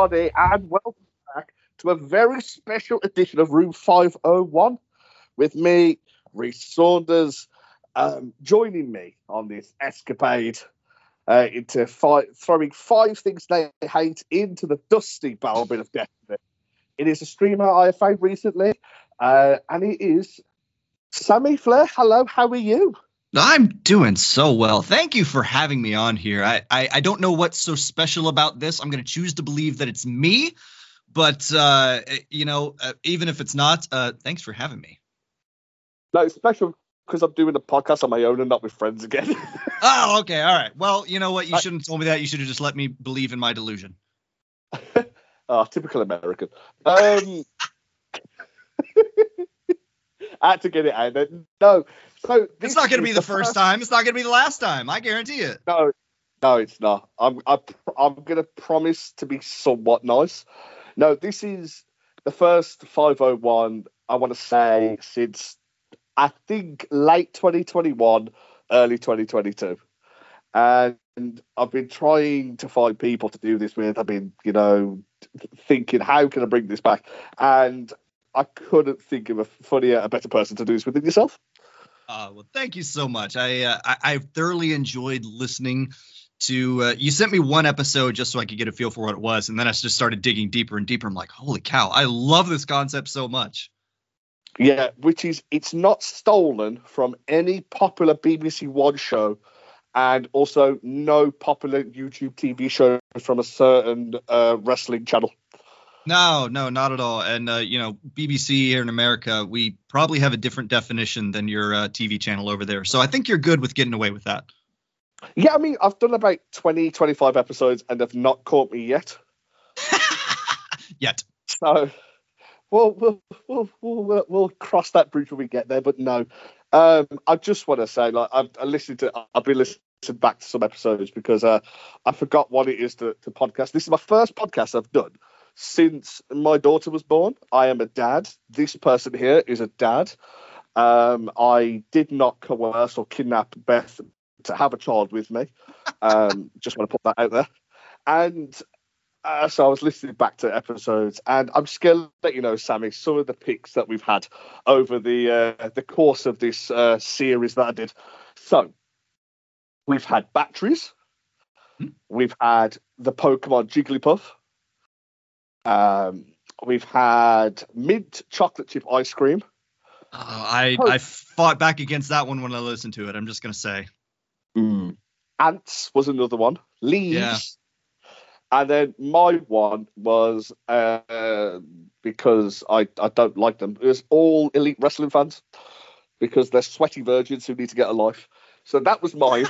everybody, and welcome back to a very special edition of Room 501 with me, Rhys Saunders, joining me on this escapade into throwing 5 things they hate into the dusty barrel bin of destiny. It is a streamer I have found recently, and it is Sammy Flair. Hello, how are you? I'm doing so well. Thank you for having me on here. I don't know what's so special about this. I'm going to choose to believe that it's me, but even if it's not, thanks for having me. No, it's special because I'm doing the podcast on my own and not with friends again. Oh, okay. All right. Well, you know what? You shouldn't have told me that. You should have just let me believe in my delusion. Oh, typical American. I had to get it out there. No. So it's not going to be the first time. It's not going to be the last time. I guarantee it. No, it's not. I'm going to promise to be somewhat nice. No, this is the first 501, I want to say, since I think late 2021, early 2022. And I've been trying to find people to do this with. I've been, thinking, how can I bring this back? And I couldn't think of a better person to do this with than yourself. Well, thank you so much. I thoroughly enjoyed listening to. You sent me one episode just so I could get a feel for what it was, and then I just started digging deeper and deeper. I'm like, holy cow! I love this concept so much. Yeah, it's not stolen from any popular BBC One show, and also no popular YouTube TV show from a certain wrestling channel. No, not at all. And, BBC here in America, we probably have a different definition than your TV channel over there. So I think you're good with getting away with that. Yeah, I mean, I've done about 20, 25 episodes and they've not caught me yet. Yet. So, we'll cross that bridge when we get there. But no, I just want to say, I've been listening back to some episodes because I forgot what it is to podcast. This is my first podcast I've done since my daughter was born. I am a dad. This person here is a dad. I did not coerce or kidnap Beth to have a child with me. Just want to put that out there. And so I was listening back to episodes, and I'm just going to let you know, Sammy, some of the picks that we've had over the course of this series that I did. So we've had batteries. We've had the Pokemon Jigglypuff. We've had mint chocolate chip ice cream. I fought back against that one when I listened to it. I'm just going to say. Ants was another one. Leaves. Yeah. And then my one was because I don't like them. It was all Elite Wrestling fans because they're sweaty virgins who need to get a life. So that was mine.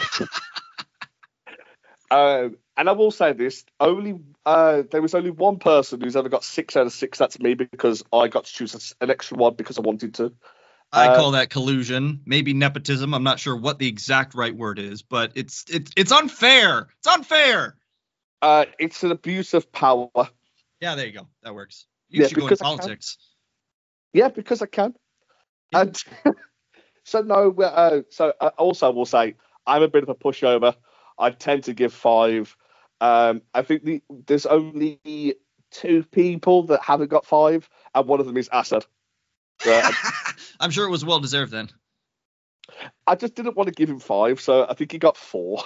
And I will say this: there was only one person who's ever got 6 out of 6. That's me, because I got to choose an extra one because I wanted to. I call that collusion, maybe nepotism. I'm not sure what the exact right word is, but it's unfair. It's unfair. It's an abuse of power. Yeah, there you go. That works. You should go in politics. Yeah, because I can. And so no. So I also will say I'm a bit of a pushover. I tend to give 5. I think there's only 2 people that haven't got 5, and one of them is Assad. I'm sure it was well deserved then. I just didn't want to give him 5, so I think he got 4.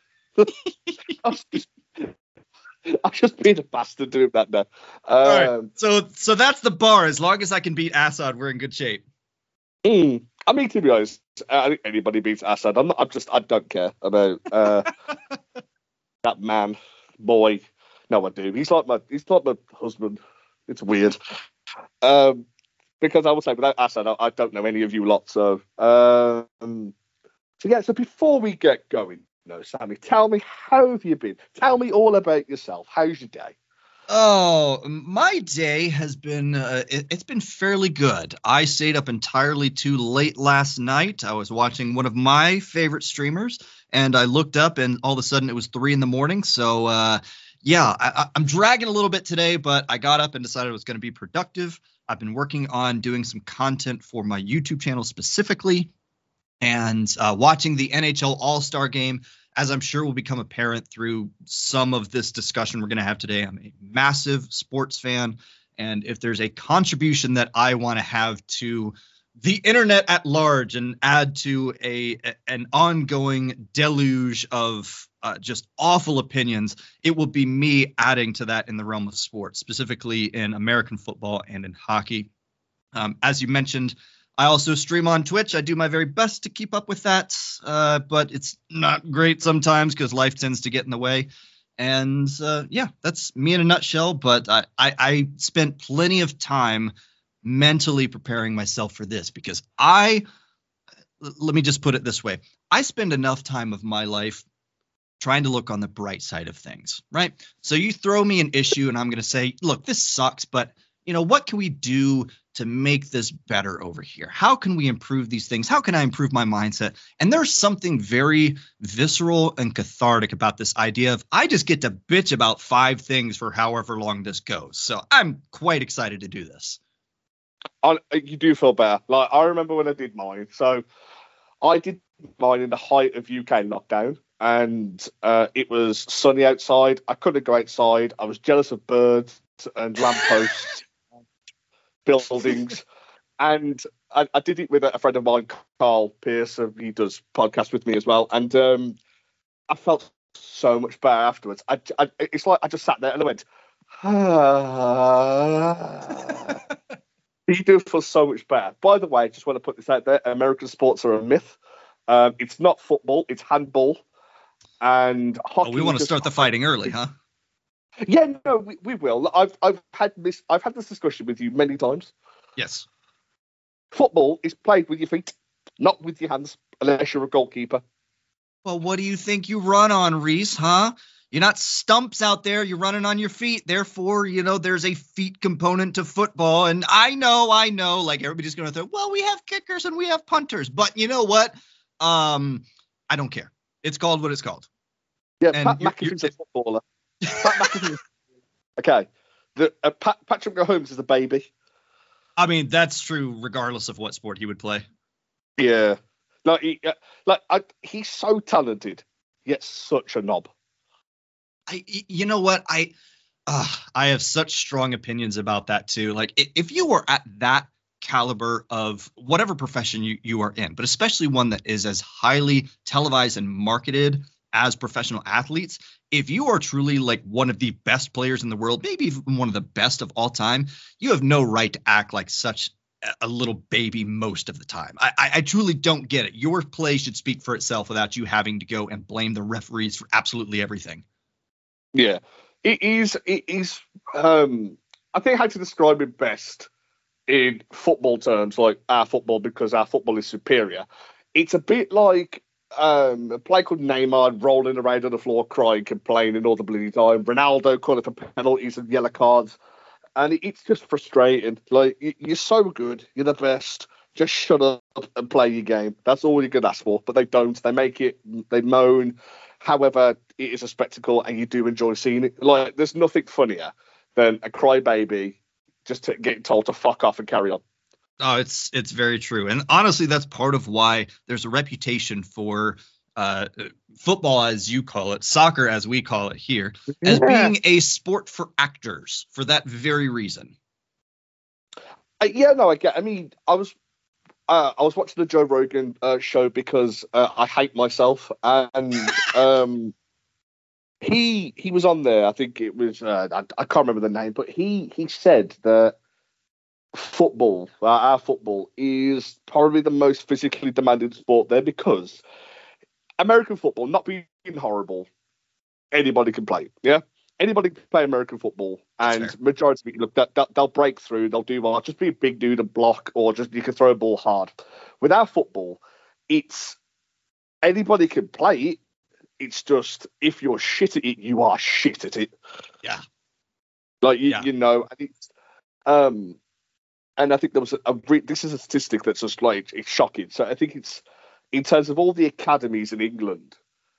I'm just being a bastard doing that now. All right. So that's the bar. As long as I can beat Assad, we're in good shape. I mean, to be honest, I think anybody beats Assad. I don't care about that man, boy. No, I do. He's like my husband. It's weird. Because I will say, without Assad, I don't know any of you lot. So so before we get going, Sammy, tell me, how have you been? Tell me all about yourself. How's your day? Oh, my day has been, it's been fairly good. I stayed up entirely too late last night. I was watching one of my favorite streamers, and I looked up, and all of a sudden it was 3 a.m. So, I'm dragging a little bit today, but I got up and decided I was going to be productive. I've been working on doing some content for my YouTube channel specifically, and watching the NHL All-Star game as I'm sure will become apparent through some of this discussion we're going to have today, I'm a massive sports fan. And if there's a contribution that I want to have to the internet at large and add to an ongoing deluge of just awful opinions, it will be me adding to that in the realm of sports, specifically in American football and in hockey. As you mentioned, I also stream on Twitch. I do my very best to keep up with that, but it's not great sometimes because life tends to get in the way. And yeah, that's me in a nutshell. But I spent plenty of time mentally preparing myself for this because let me just put it this way. I spend enough time of my life trying to look on the bright side of things, right? So you throw me an issue and I'm going to say, look, this sucks, but what can we do to make this better over here? How can we improve these things? How can I improve my mindset? And there's something very visceral and cathartic about this idea of I just get to bitch about 5 things for however long this goes. So I'm quite excited to do this. You do feel better. Like, I remember when I did mine. So I did mine in the height of UK lockdown, and it was sunny outside. I couldn't go outside. I was jealous of birds and lampposts, buildings, and I did it with a friend of mine, Carl Pierce. He does podcasts with me as well, and I felt so much better afterwards. It's like I just sat there and I went, You do feel so much better. By the way, I just want to put this out there. American sports are a myth. It's not football. It's handball. And hockey. We want to start the fighting early, huh? Yeah, no, we will. I've had this discussion with you many times. Yes. Football is played with your feet, not with your hands, unless you're a goalkeeper. Well, what do you think you run on, Reese, huh? You're not stumps out there. You're running on your feet. Therefore, there's a feet component to football. And I know, like everybody's going to throw, well, we have kickers and we have punters. But you know what? I don't care. It's called what it's called. Yeah, Pat McAfee's a footballer. Okay. Patrick Mahomes is a baby. I mean, that's true regardless of what sport he would play. Yeah. He's so talented, yet such a knob. You know what? I have such strong opinions about that too. Like if you were at that caliber of whatever profession you are in, but especially one that is as highly televised and marketed as professional athletes, if you are truly like one of the best players in the world, maybe even one of the best of all time, you have no right to act like such a little baby most of the time. I truly don't get it. Your play should speak for itself without you having to go and blame the referees for absolutely everything. Yeah, it is. I think how to describe it best in football terms, like our football, because our football is superior. It's a bit like a player called Neymar rolling around on the floor crying, complaining all the bloody time. Ronaldo calling for penalties and yellow cards. And it's just frustrating. Like, you're so good. You're the best. Just shut up and play your game. That's all you can ask for. But they don't. They moan. However, it is a spectacle and you do enjoy seeing it. Like, there's nothing funnier than a crybaby just getting told to fuck off and carry on. Oh, it's very true. And honestly, that's part of why there's a reputation for football, as you call it, soccer, as we call it here, as being a sport for actors for that very reason. I mean, I was watching the Joe Rogan show because I hate myself, and he was on there. I think it was I can't remember the name, but he said that football, our football, is probably the most physically demanding sport there because American football, not being horrible, anybody can play. Yeah, anybody can play American football, and majority of it, look, they'll break through, they'll do well. Just be a big dude and block, or just you can throw a ball hard. With our football, it's anybody can play it. It's just if you're shit at it, you are shit at it. Yeah, like you know, and it's and I think there was this is a statistic that's just like it's shocking. So I think it's in terms of all the academies in England,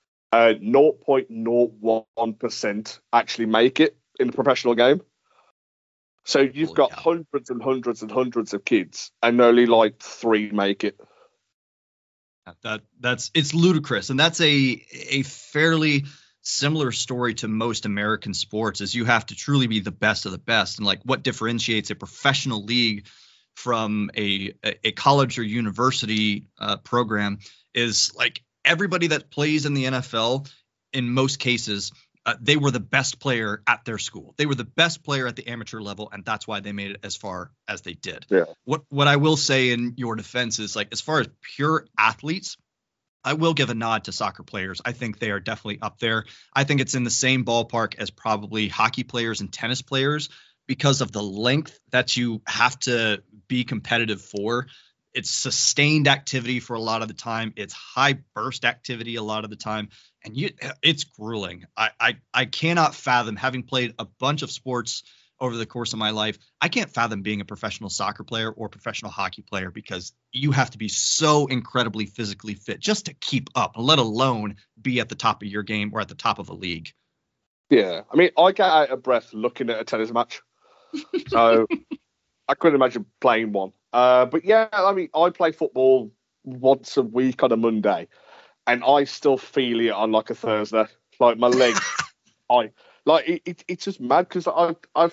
0.01% actually make it in the professional game. So you've got hundreds and hundreds and hundreds of kids, and only like 3 make it. It's ludicrous, and that's a fairly similar story to most American sports. Is you have to truly be the best of the best, and like what differentiates a professional league from a college or university program is like everybody that plays in the NFL, in most cases, they were the best player at their school. They were the best player at the amateur level, and that's why they made it as far as they did. Yeah. What I will say in your defense is, like, as far as pure athletes, I will give a nod to soccer players. I think they are definitely up there. I think it's in the same ballpark as probably hockey players and tennis players because of the length that you have to be competitive for. It's sustained activity for a lot of the time. It's high burst activity a lot of the time. And it's grueling. I cannot fathom, having played a bunch of sports over the course of my life, I can't fathom being a professional soccer player or professional hockey player because you have to be so incredibly physically fit just to keep up, let alone be at the top of your game or at the top of a league. Yeah. I mean, I get out of breath looking at a tennis match. So I couldn't imagine playing one. But yeah, I mean, I play football once a week on a Monday, and I still feel it on like a Thursday. Like my legs, it's just mad because I've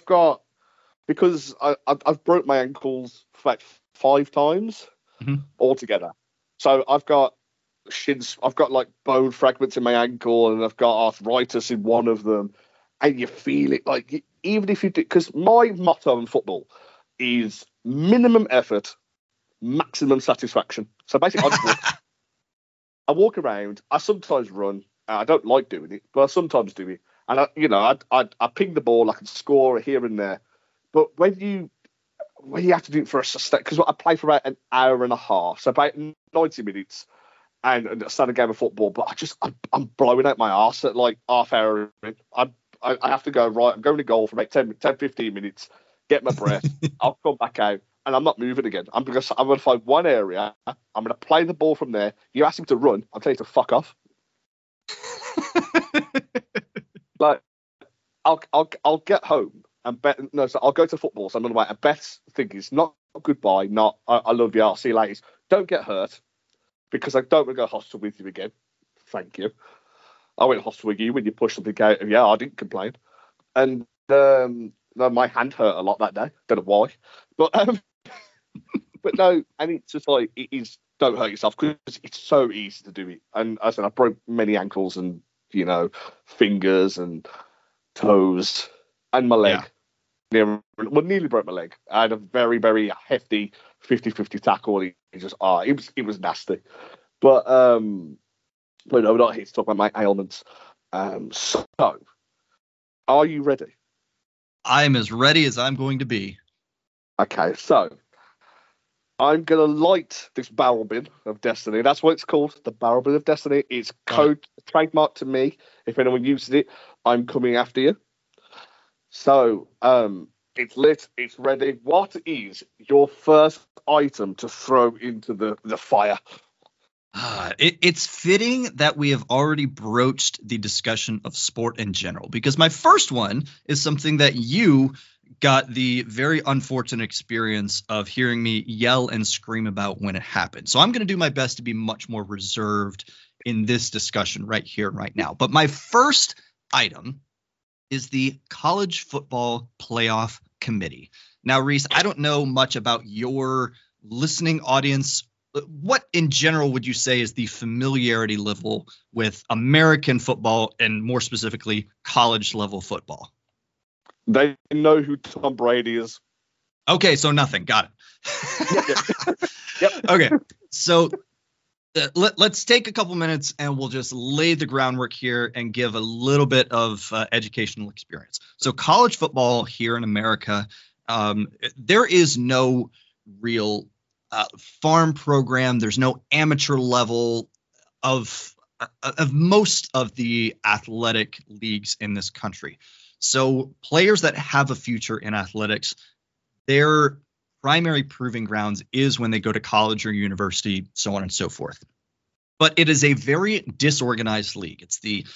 broke my ankles like 5 times altogether. So I've got shins, I've got like bone fragments in my ankle, and I've got arthritis in one of them, and you feel it like even if you do, because my motto in football is minimum effort, maximum satisfaction. So basically, I walk around. I sometimes run. I don't like doing it, but I sometimes do it. And I ping the ball. I can score here and there. But when you have to do it for a sustain, because I play for about an hour and a half, so about 90 minutes, and a standard game of football. But I'm blowing out my arse at like half hour in. I have to go, right, I'm going to goal for about 10-15 minutes, get my breath, I'll come back out, and I'm not moving again. I'm going to find one area, I'm going to play the ball from there. You ask him to run, I'll tell you to fuck off. Like, I'll get home and bet. No, so I'll go to football. So I'm on the way. And Beth's thing is not goodbye, not I love you, I'll see you later. Don't get hurt, because I don't want to go hostile with you again. Thank you. I went hostile with you when you pushed something out of you. I didn't complain. And my hand hurt a lot that day. Don't know why. But but no, and it's just like, it is, don't hurt yourself, because it's so easy to do it. And as I said, I broke many ankles and, fingers and toes and my leg. Yeah. Nearly broke my leg. I had a very, very hefty 50-50 tackle. It was nasty. But no, we're not here to talk about my ailments. So, are you ready? I'm as ready as I'm going to be. Okay, so I'm going to light this barrel bin of destiny. That's what it's called, the barrel bin of destiny. It's trademark to me. If anyone uses it, I'm coming after you. So, it's lit, it's ready. What is your first item to throw into the fire? It's fitting that we have already broached the discussion of sport in general, because my first one is something that you got the very unfortunate experience of hearing me yell and scream about when it happened. So I'm going to do my best to be much more reserved in this discussion right here and right now. But my first item is the College Football Playoff Committee. Now, Reese, I don't know much about your listening audience. What in general would you say is the familiarity level with American football, and more specifically college level football? They know who Tom Brady is. Okay, so nothing. Got it. Yep. Okay, so let's take a couple minutes and we'll just lay the groundwork here and give a little bit of educational experience. So college football here in America, there is no real farm program. There's no amateur level of most of the athletic leagues in this country. So players that have a future in athletics, their primary proving grounds is when they go to college or university, so on and so forth. But it is a very disorganized league. It's the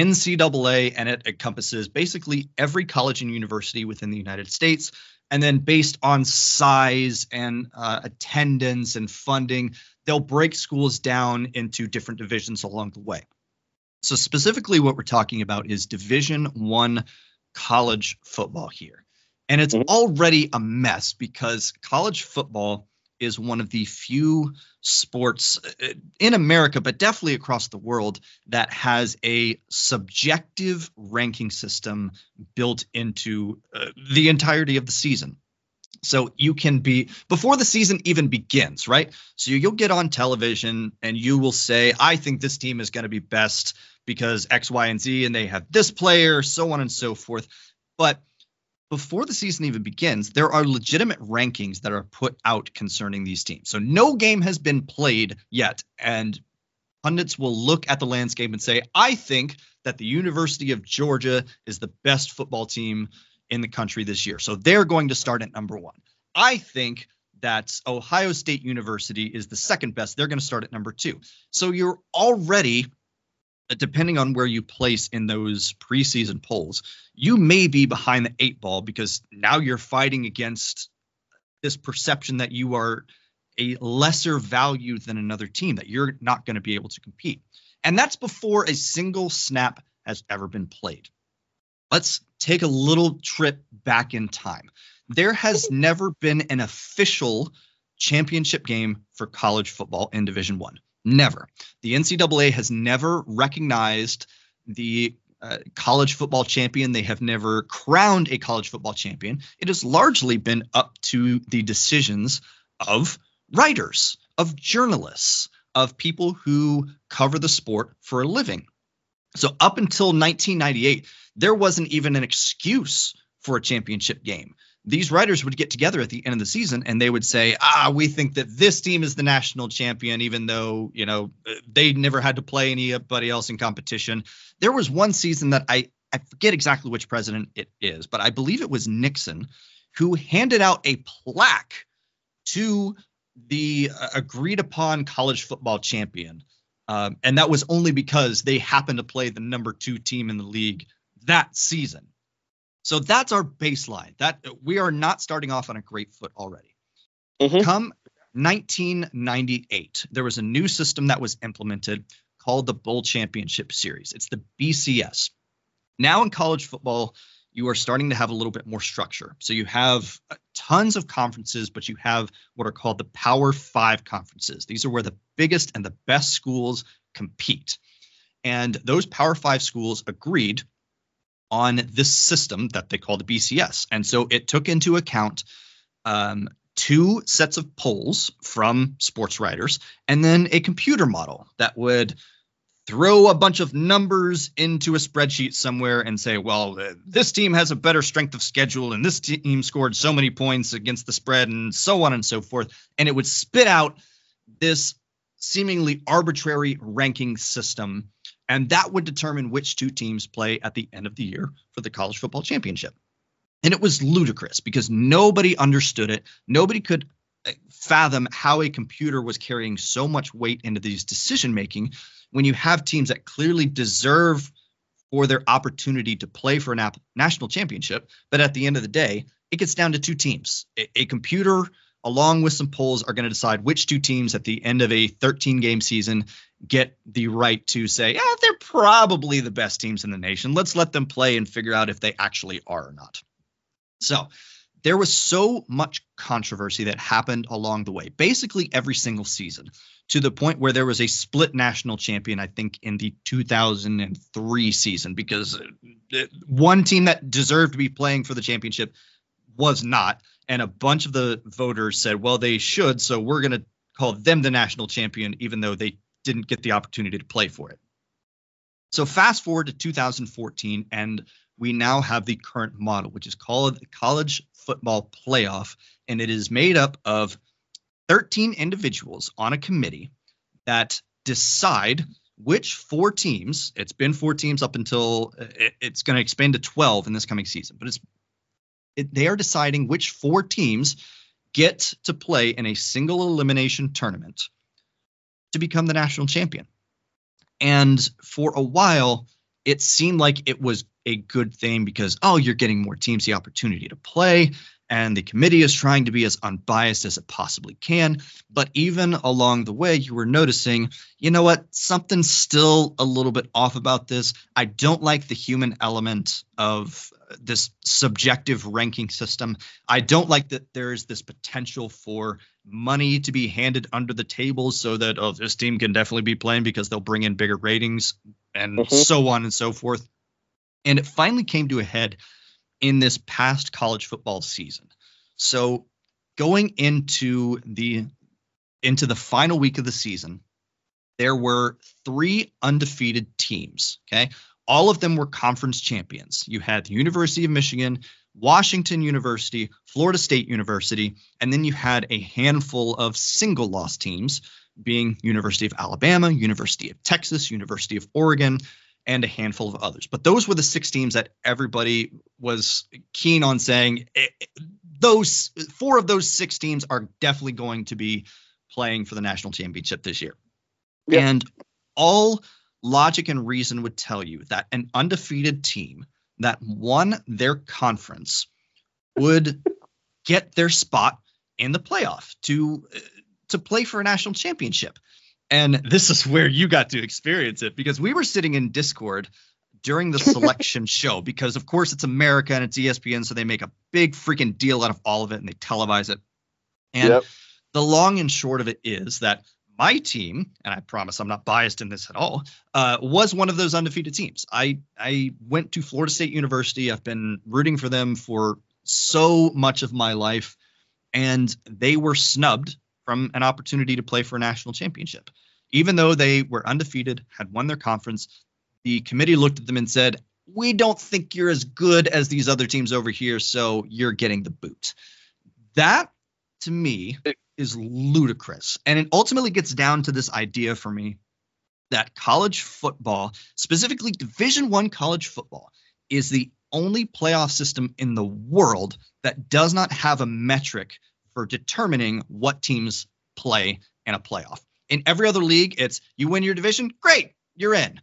NCAA, and it encompasses basically every college and university within the United States. And then based on size and attendance and funding, they'll break schools down into different divisions along the way. So specifically what we're talking about is Division I college football here. And it's already a mess because college football is one of the few sports in America, but definitely across the world, that has a subjective ranking system built into the entirety of the season. So you can be, before the season even begins, right? So you'll get on television and you will say, I think this team is going to be best because X, Y, and Z, and they have this player, so on and so forth. But before the season even begins, there are legitimate rankings that are put out concerning these teams. So no game has been played yet, and pundits will look at the landscape and say, I think that the University of Georgia is the best football team in the country this year. So they're going to start at number 1. I think that Ohio State University is the second best. They're going to start at number 2. So you're already, depending on where you place in those preseason polls, you may be behind the 8 ball because now you're fighting against this perception that you are a lesser value than another team, that you're not going to be able to compete. And that's before a single snap has ever been played. Let's take a little trip back in time. There has never been an official championship game for college football in Division I. Never. The NCAA has never recognized the college football champion. They have never crowned a college football champion. It has largely been up to the decisions of writers, of journalists, of people who cover the sport for a living. So up until 1998, there wasn't even an excuse for a championship game. These writers would get together at the end of the season and they would say, we think that this team is the national champion, even though, they never had to play anybody else in competition. There was one season that I forget exactly which president it is, but I believe it was Nixon, who handed out a plaque to the agreed upon college football champion. And that was only because they happened to play the number 2 team in the league that season. So that's our baseline. That we are not starting off on a great foot already. Come 1998, there was a new system that was implemented called the Bowl Championship Series. It's the BCS. Now in college football, you are starting to have a little bit more structure. So you have tons of conferences, but you have what are called the Power 5 conferences. These are where the biggest and the best schools compete. And those Power 5 schools agreed on this system that they call the BCS. And so it took into account 2 sets of polls from sports writers and then a computer model that would throw a bunch of numbers into a spreadsheet somewhere and say, well, this team has a better strength of schedule and this team scored so many points against the spread and so on and so forth. And it would spit out this seemingly arbitrary ranking system. And that would determine which 2 teams play at the end of the year for the college football championship. And it was ludicrous because nobody understood it. Nobody could fathom how a computer was carrying so much weight into these decision making when you have teams that clearly deserve for their opportunity to play for a national championship. But at the end of the day, it gets down to 2 teams. A computer, along with some polls, are going to decide which 2 teams at the end of a 13-game season get the right to say, they're probably the best teams in the nation. Let's let them play and figure out if they actually are or not. So there was so much controversy that happened along the way, basically every single season, to the point where there was a split national champion, I think, in the 2003 season, because one team that deserved to be playing for the championship was not. And a bunch of the voters said, well, they should, so we're going to call them the national champion, even though they didn't get the opportunity to play for it. So fast forward to 2014, and we now have the current model, which is called the College Football Playoff, and it is made up of 13 individuals on a committee that decide which 4 teams, it's been 4 teams up until it's going to expand to 12 in this coming season, but they are deciding which 4 teams get to play in a single elimination tournament to become the national champion. And for a while, it seemed like it was a good thing because, oh, you're getting more teams the opportunity to play, and the committee is trying to be as unbiased as it possibly can. But even along the way, you were noticing, you know what, something's still a little bit off about this. I don't like the human element of this subjective ranking system. I don't like that there is this potential for money to be handed under the table so that, oh, this team can definitely be playing because they'll bring in bigger ratings and so on and so forth. And it finally came to a head in this past college football season. So going into the final week of the season, there were 3 undefeated teams. Okay. All of them were conference champions. You had the University of Michigan, Washington University, Florida State University, and then you had a handful of single loss teams being University of Alabama, University of Texas, University of Oregon, and a handful of others. But those were the 6 teams that everybody was keen on saying those 4 of those 6 teams are definitely going to be playing for the national championship this year. Yep. And all logic and reason would tell you that an undefeated team that won their conference would get their spot in the playoff to play for a national championship. And this is where you got to experience it, because we were sitting in Discord during the selection show, because of course it's America and it's ESPN, so they make a big freaking deal out of all of it and they televise it. And the long and short of it is that my team, and I promise I'm not biased in this at all, was one of those undefeated teams. I went to Florida State University. I've been rooting for them for so much of my life, and they were snubbed from an opportunity to play for a national championship. Even though they were undefeated, had won their conference, the committee looked at them and said, we don't think you're as good as these other teams over here, so you're getting the boot. That, to me, is ludicrous. And it ultimately gets down to this idea for me that college football, specifically Division I college football, is the only playoff system in the world that does not have a metric for determining what teams play in a playoff. In every other league, it's you win your division, great, you're in.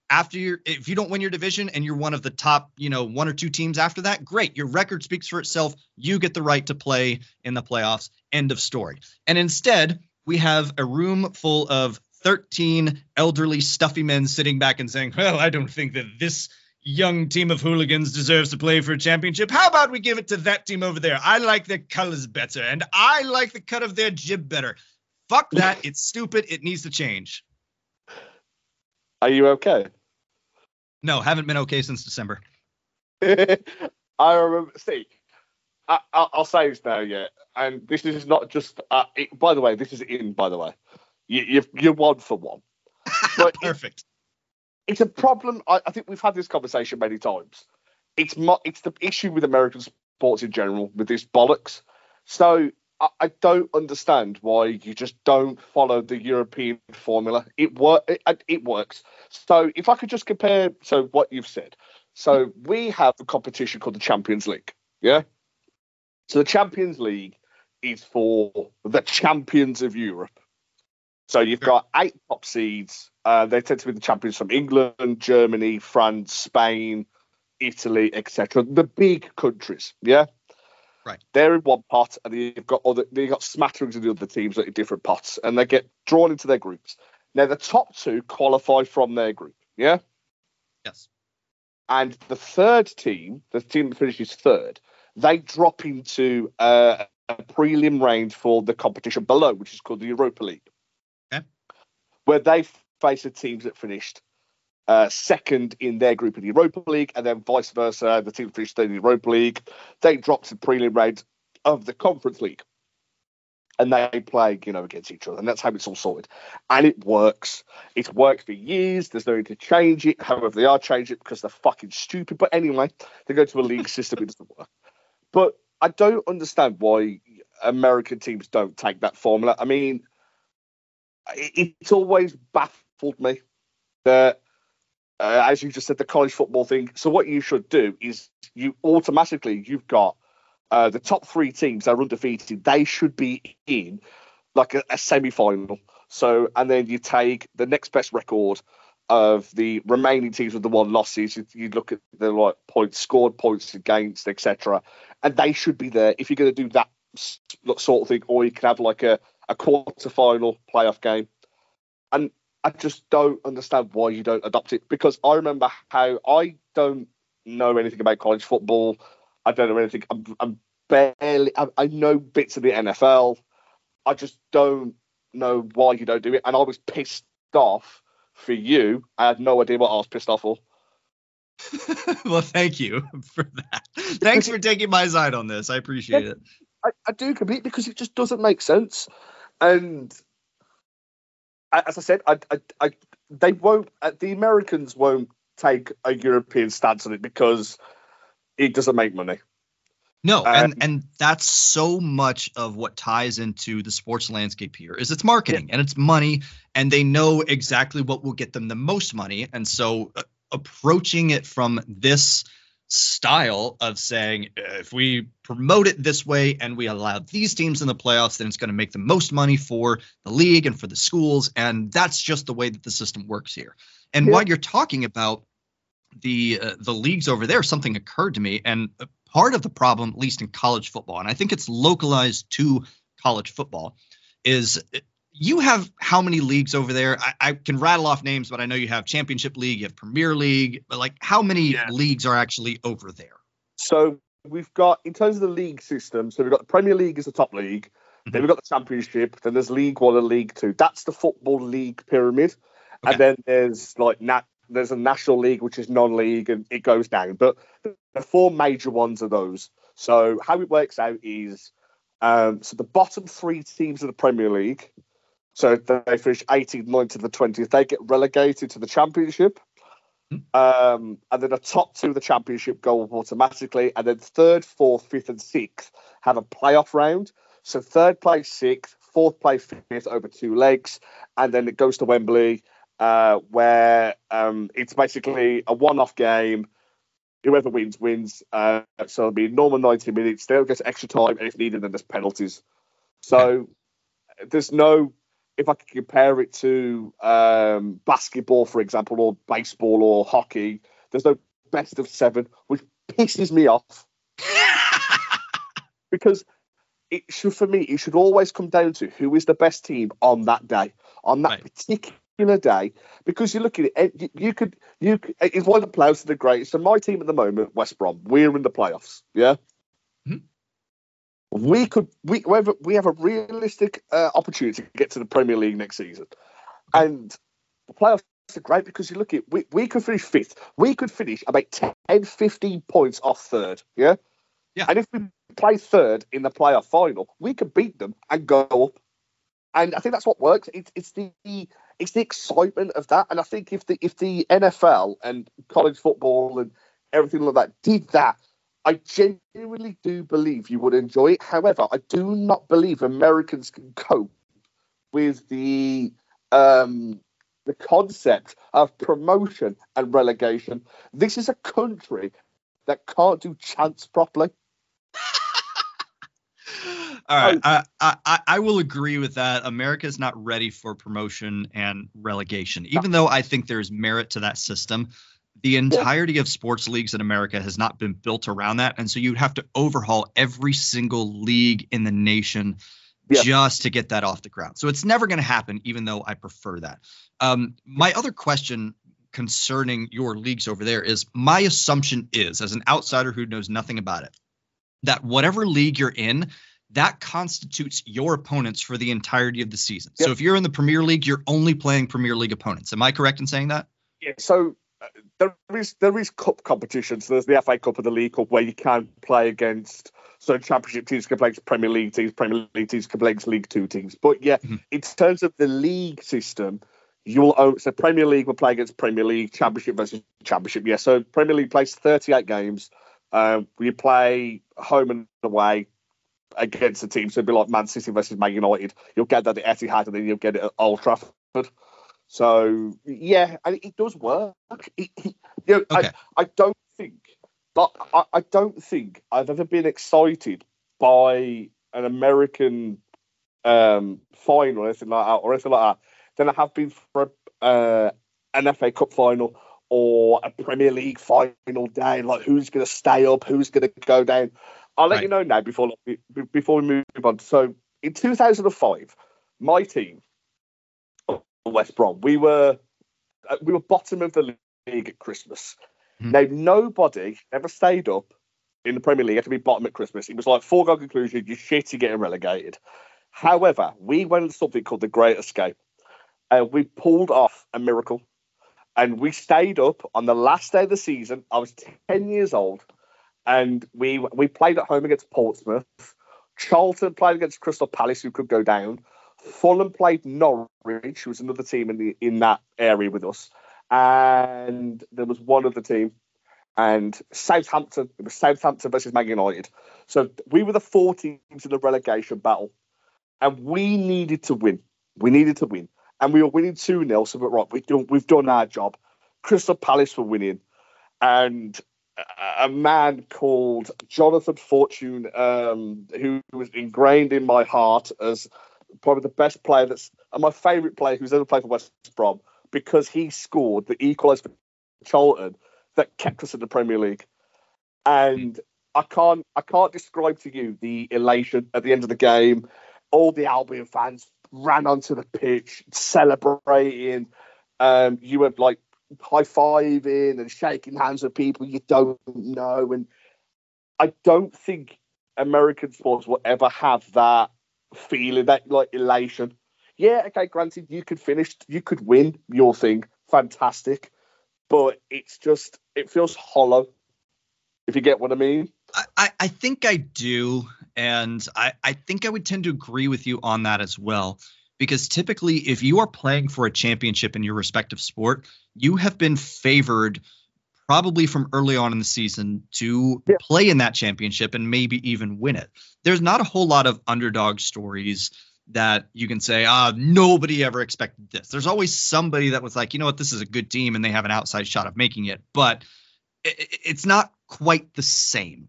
If you don't win your division and you're one of the top, 1 or 2 teams after that, great. Your record speaks for itself. You get the right to play in the playoffs. End of story. And instead, we have a room full of 13 elderly, stuffy men sitting back and saying, well, I don't think that this young team of hooligans deserves to play for a championship. How about we give it to that team over there? I like their colors better, and I like the cut of their jib better. Fuck that. It's stupid. It needs to change. Are you okay? No, haven't been okay since December. I remember. See, I'll say this now, yeah. And this is not just. By the way, this is in. By the way, you're 1 for 1. But perfect. It's a problem. I think we've had this conversation many times. It's the issue with American sports in general with this bollocks. So I don't understand why you just don't follow the European formula. It works. So if I could just compare, so what you've said. So we have a competition called the Champions League. Yeah. So the Champions League is for the champions of Europe. So you've got 8 top seeds. They tend to be the champions from England, Germany, France, Spain, Italy, etc. The big countries. Yeah. Right. They're in one pot, and you've got smatterings of the other teams that are in different pots, and they get drawn into their groups. Now the top 2 qualify from their group. Yeah. Yes. And the third team, the team that finishes third, they drop into a prelim round for the competition below, which is called the Europa League. Okay. Where they face the teams that finished second in their group in the Europa League, and then vice versa. The team finished third in the Europa League. They drop to the prelim round of the Conference League, and they play, against each other, and that's how it's all sorted. And it works. It's worked for years. There's no need to change it. However, they are changing it because they're fucking stupid. But anyway, they go to a league system. It doesn't work. But I don't understand why American teams don't take that formula. I mean, it's always baffled me that, as you just said, the college football thing. So what you should do is you've got the top 3 teams that are undefeated. They should be in like a semi-final. So, and then you take the next best record of the remaining teams with the one losses. You look at the like points scored, points against, etc., and they should be there if you're going to do that sort of thing. Or you can have like a quarter-final playoff game, and I just don't understand why you don't adopt it, because I remember how I don't know anything about college football. I don't know anything. I'm barely. I know bits of the NFL. I just don't know why you don't do it. And I was pissed off for you. I had no idea what I was pissed off for. Well, thank you for that. Thanks for taking my side on this. I appreciate it. I do completely, because it just doesn't make sense. And as I said, they won't. The Americans won't take a European stance on it because it doesn't make money. No, and that's so much of what ties into the sports landscape here is it's marketing and it's money, and they know exactly what will get them the most money. And so approaching it from this style of saying, if we promote it this way and we allow these teams in the playoffs, then it's going to make the most money for the league and for the schools. And that's just the way that the system works here. And while you're talking about the leagues over there, something occurred to me, and part of the problem, at least in college football, and I think it's localized to college football, is you have how many leagues over there? I can rattle off names, but I know you have Championship League, you have Premier League, but like how many leagues are actually over there? So we've got, in terms of the league system, so we've got the Premier League as the top league, then we've got the Championship, then there's League One and League Two. That's the football league pyramid. Okay. And then there's like there's a National League, which is non-league, and it goes down. But the four major ones are those. So how it works out is, so the bottom three teams of the Premier League, so they finish 18th, 9th, and the 20th, they get relegated to the Championship. And then the top two of the Championship go automatically. And then third, fourth, fifth, and sixth have a playoff round. So third place, sixth, fourth place, fifth over two legs. And then it goes to Wembley, where it's basically a one-off game. Whoever wins, wins. So it'll be normal 90 minutes. They'll get extra time, and if needed, then there's penalties. So there's no, if I could compare it to basketball, for example, or baseball or hockey, there's no best of seven, which pisses me off. Because for me, it should always come down to who is the best team on that day, on that particular day. Because you look at it, you could, it's one of the players that are great. So my team at the moment, West Brom, we're in the playoffs. Yeah. We have a realistic opportunity to get to the Premier League next season, and the playoffs are great because you look at we could finish fifth. We could finish about 10, 15 points off third. Yeah. And if we play third in the playoff final, we could beat them and go up. And I think that's what works. It's the excitement of that. And I think if the NFL and college football and everything like that did that, I genuinely do believe you would enjoy it. However, I do not believe Americans can cope with the concept of promotion and relegation. This is a country that can't do chants properly. All right, I will agree with that. America is not ready for promotion and relegation, even though I think there's merit to that system. The entirety of sports leagues in America has not been built around that. And so you'd have to overhaul every single league in the nation just to get that off the ground. So it's never going to happen, even though I prefer that. My other question concerning your leagues over there is, my assumption is, as an outsider who knows nothing about it, that whatever league you're in, that constitutes your opponents for the entirety of the season. So if you're in the Premier League, you're only playing Premier League opponents. Am I correct in saying that? Yeah. So there is cup competitions. There's the FA Cup and the League Cup where you can play against, so Championship teams can play against Premier League teams can play against League Two teams. But in terms of the league system, so Premier League will play against Premier League, Championship versus Championship. Yeah, so Premier League plays 38 games. We play home and away against the team. So it'd be like Man City versus Man United. You'll get that at Etihad, and then you'll get it at Old Trafford. So and it does work. I don't think I've ever been excited by an American final or anything like that than I have been for an FA Cup final or a Premier League final day, like who's going to stay up, who's going to go down. I'll let you know now before we move on. So in 2005, my team, West Brom, we were bottom of the league at Christmas. Now, nobody ever stayed up in the Premier League. Had to be bottom at Christmas. It was like foregone conclusion, you're shit, you're getting relegated. However, we went on something called the Great Escape. We pulled off a miracle. And we stayed up on the last day of the season. I was 10 years old. And we played at home against Portsmouth. Charlton played against Crystal Palace, who could go down. Fulham played Norwich, who was another team in that area with us. And there was one other team. And Southampton. It was Southampton versus Man United. So we were the 4 teams in the relegation battle. And we needed to win. And we were winning 2-0, so we're right, we've done our job. Crystal Palace were winning. And a man called Jonathan Fortune, who was ingrained in my heart as probably the best player and my favourite player who's ever played for West Brom, because he scored the equaliser for Charlton that kept us in the Premier League. And I can't describe to you the elation at the end of the game. All the Albion fans ran onto the pitch, celebrating. You were like high-fiving and shaking hands with people you don't know. And I don't think American sports will ever have that feeling, that like elation. Yeah, okay, granted, you could win your thing, fantastic. But it feels hollow, if you get what I mean. I think I do. And I think I would tend to agree with you on that as well. Because typically, if you are playing for a championship in your respective sport, you have been favored probably from early on in the season to play in that championship and maybe even win it. There's not a whole lot of underdog stories that you can say, nobody ever expected this. There's always somebody that was like, you know what, this is a good team and they have an outside shot of making it. But it's not quite the same.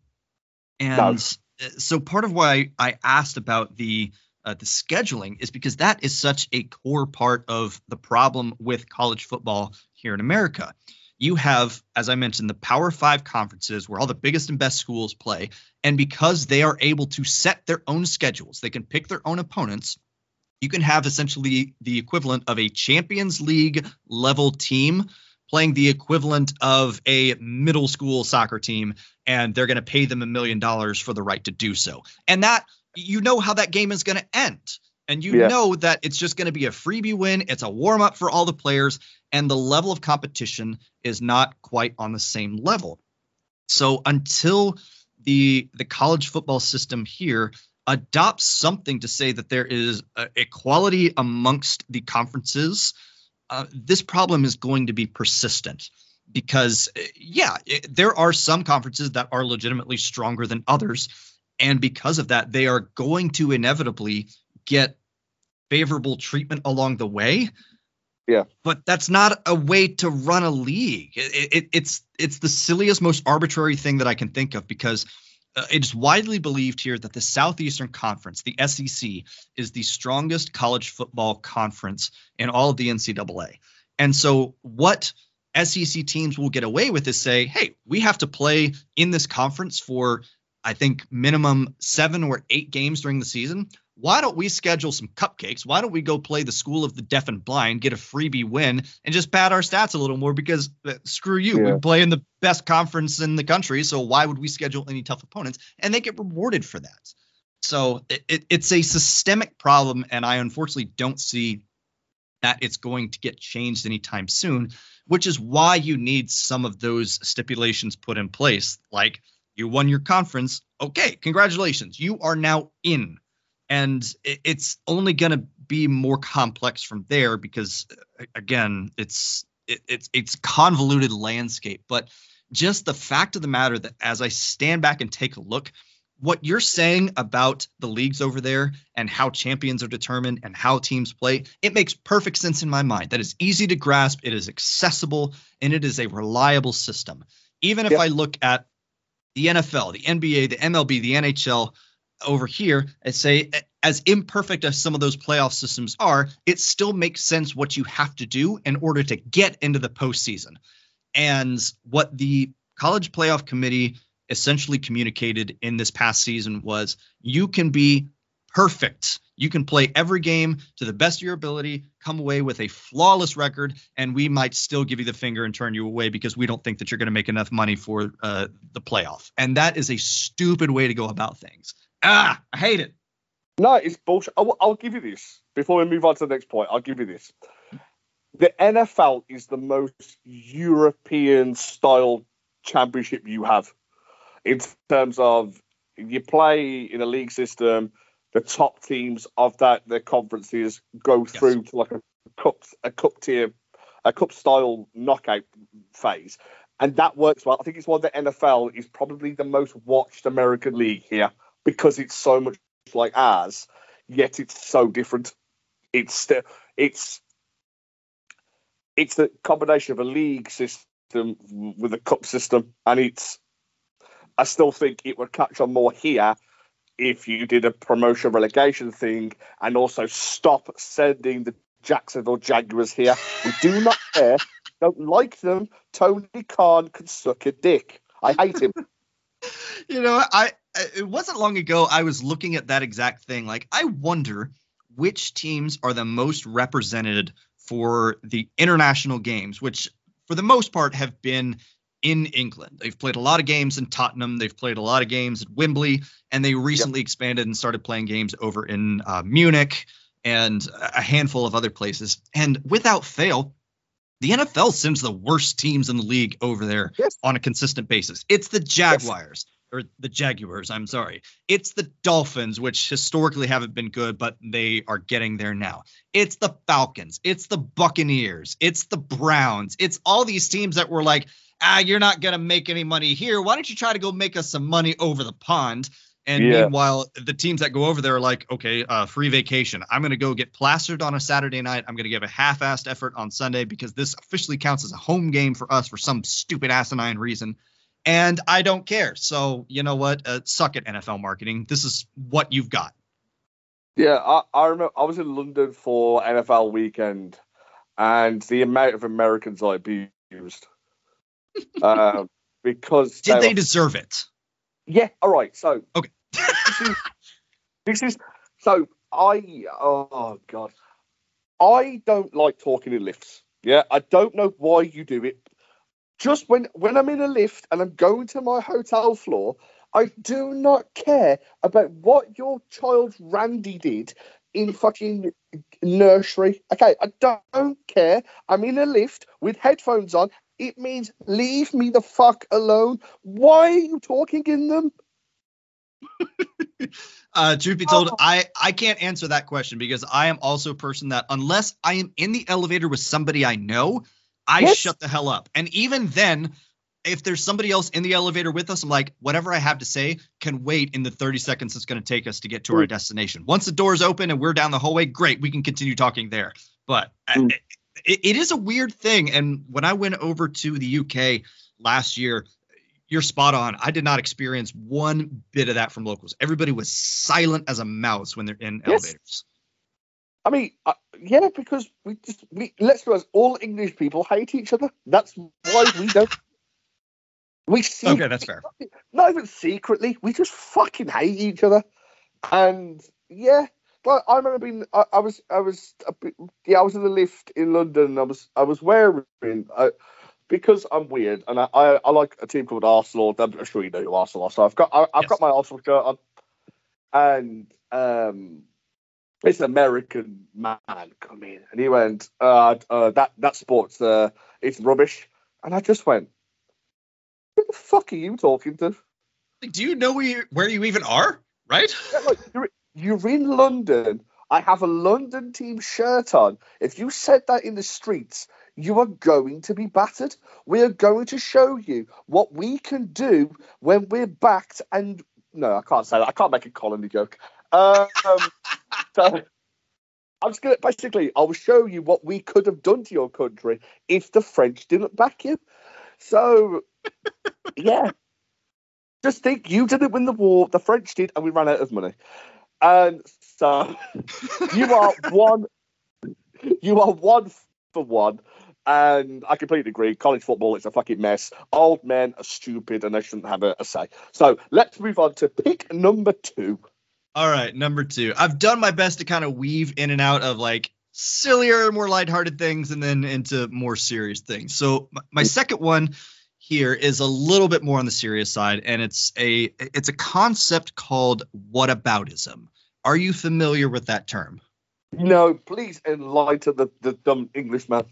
And so part of why I asked about the scheduling is because that is such a core part of the problem with college football here in America. You have, as I mentioned, the Power 5 conferences where all the biggest and best schools play. And because they are able to set their own schedules, they can pick their own opponents. You can have essentially the equivalent of a Champions League level team playing the equivalent of a middle school soccer team, and they're going to pay them $1 million for the right to do so. And that, you know how that game is going to end. And you know that it's just going to be a freebie win. It's a warm up for all the players, and the level of competition is not quite on the same level. So until the college football system here adopts something to say that there is equality amongst the conferences, this problem is going to be persistent. Because, there are some conferences that are legitimately stronger than others. And because of that, they are going to inevitably get favorable treatment along the way. Yeah. But that's not a way to run a league. It's the silliest, most arbitrary thing that I can think of, because it's widely believed here that the Southeastern Conference, the SEC, is the strongest college football conference in all of the NCAA. And so what SEC teams will get away with is say, hey, we have to play in this conference for, I think, minimum 7 or 8 games during the season. Why don't we schedule some cupcakes? Why don't we go play the school of the deaf and blind, get a freebie win, and just pad our stats a little more? Because screw you, we play in the best conference in the country, so why would we schedule any tough opponents? And they get rewarded for that. So it's a systemic problem, and I unfortunately don't see that it's going to get changed anytime soon, which is why you need some of those stipulations put in place. Like, you won your conference. Okay, congratulations. You are now in. And it's only going to be more complex from there because, again, it's convoluted landscape. But just the fact of the matter that as I stand back and take a look, what you're saying about the leagues over there and how champions are determined and how teams play, it makes perfect sense in my mind. That is easy to grasp, it is accessible, and it is a reliable system. Even if I look at the NFL, the NBA, the MLB, the NHL over here, and say as imperfect as some of those playoff systems are, it still makes sense what you have to do in order to get into the postseason. And what the College Playoff Committee essentially communicated in this past season was you can be perfect. You can play every game to the best of your ability, come away with a flawless record, and we might still give you the finger and turn you away because we don't think that you're going to make enough money for the playoff. And that is a stupid way to go about things. I hate it. No, it's bullshit. I'll give you this. Before we move on to the next point, I'll give you this. The NFL is the most European-style championship you have in terms of you play in a league system. The top teams of their conferences go through to like a cup style knockout phase, and that works well. I think it's why the NFL is probably the most watched American league here because it's so much like ours, yet it's so different. It's the combination of a league system with a cup system, and I still think it would catch on more here if you did a promotion relegation thing and also stop sending the Jacksonville Jaguars here. We do not care. Don't like them. Tony Khan can suck a dick. I hate him. It wasn't long ago I was looking at that exact thing. Like, I wonder which teams are the most represented for the international games, which for the most part have been in England. They've played a lot of games in Tottenham. They've played a lot of games at Wembley, and they recently expanded and started playing games over in Munich and a handful of other places. And without fail, the NFL sends the worst teams in the league over there on a consistent basis. It's the Jaguars. Or the Jaguars, I'm sorry. It's the Dolphins, which historically haven't been good, but they are getting there now. It's the Falcons. It's the Buccaneers. It's the Browns. It's all these teams that were like, you're not going to make any money here. Why don't you try to go make us some money over the pond? And meanwhile, the teams that go over there are like, okay, free vacation. I'm going to go get plastered on a Saturday night. I'm going to give a half-assed effort on Sunday because this officially counts as a home game for us for some stupid asinine reason. And I don't care. So, you know what? Suck it, NFL marketing. This is what you've got. Yeah, I remember I was in London for NFL weekend, and the amount of Americans I abused. Because Did they deserve it? Yeah, all right. So, okay. this is so oh God. I don't like talking in lifts. Yeah, I don't know why you do it. Just when I'm in a lift and I'm going to my hotel floor, I do not care about what your child Randy did in fucking nursery. Okay, I don't care. I'm in a lift with headphones on. It means leave me the fuck alone. Why are you talking in them? Truth be told, I can't answer that question because I am also a person that unless I am in the elevator with somebody I know, I shut the hell up. And even then, if there's somebody else in the elevator with us, I'm like, whatever I have to say can wait in the 30 seconds it's going to take us to get to our destination. Once the doors open and we're down the hallway, great, we can continue talking there. But it is a weird thing. And when I went over to the UK last year, you're spot on. I did not experience one bit of that from locals. Everybody was silent as a mouse when they're in elevators. I mean, because let's be honest, all English people hate each other. That's why we don't. Okay, that's fair. Not even secretly, we just fucking hate each other. And like I remember being, I was in the lift in London. I was wearing because I'm weird and I like a team called Arsenal. I'm sure you know who Arsenal are. So I've got my Arsenal shirt on, and this American man come in and he went, that sports, it's rubbish. And I just went, who the fuck are you talking to? Do you know where you even are? Right? Yeah, like, you're in London. I have a London team shirt on. If you said that in the streets, you are going to be battered. We are going to show you what we can do when we're backed. And no, I can't say that. I can't make a colony joke. So I'm just gonna I will show you what we could have done to your country if the French didn't back you. So just think you didn't win the war, the French did, and we ran out of money. And so you are one. You are 1 for 1. And I completely agree. College football is a fucking mess. Old men are stupid and they shouldn't have a say. So let's move on to pick number 2. All right, number 2. I've done my best to kind of weave in and out of like sillier, more lighthearted things and then into more serious things. So my second one here is a little bit more on the serious side, and it's a concept called whataboutism. Are you familiar with that term? No, please enlighten the dumb Englishman.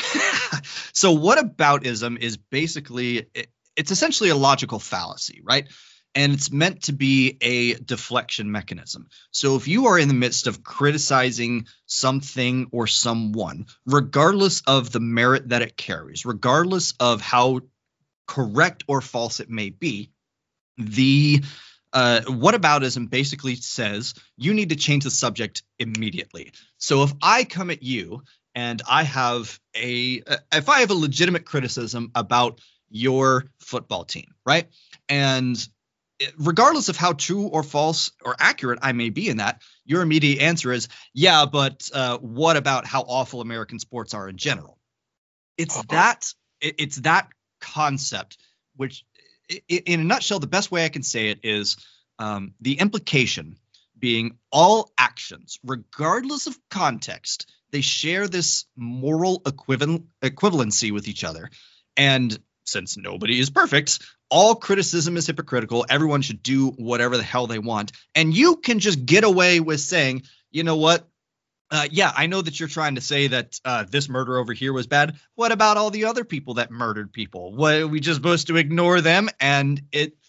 So whataboutism is basically, it's essentially a logical fallacy, right? And it's meant to be a deflection mechanism. So if you are in the midst of criticizing something or someone, regardless of the merit that it carries, regardless of how correct or false it may be, the whataboutism basically says you need to change the subject immediately. So if I come at you and if I have a legitimate criticism about your football team, right? And regardless of how true or false or accurate I may be in that, your immediate answer is, yeah, but what about how awful American sports are in general? It's that concept, which in a nutshell, the best way I can say it is the implication being all actions, regardless of context, they share this moral equivalency with each other. And since nobody is perfect, all criticism is hypocritical. Everyone should do whatever the hell they want. And you can just get away with saying, you know what? Yeah, I know that you're trying to say that this murder over here was bad. What about all the other people that murdered people? What, are we just supposed to ignore them? And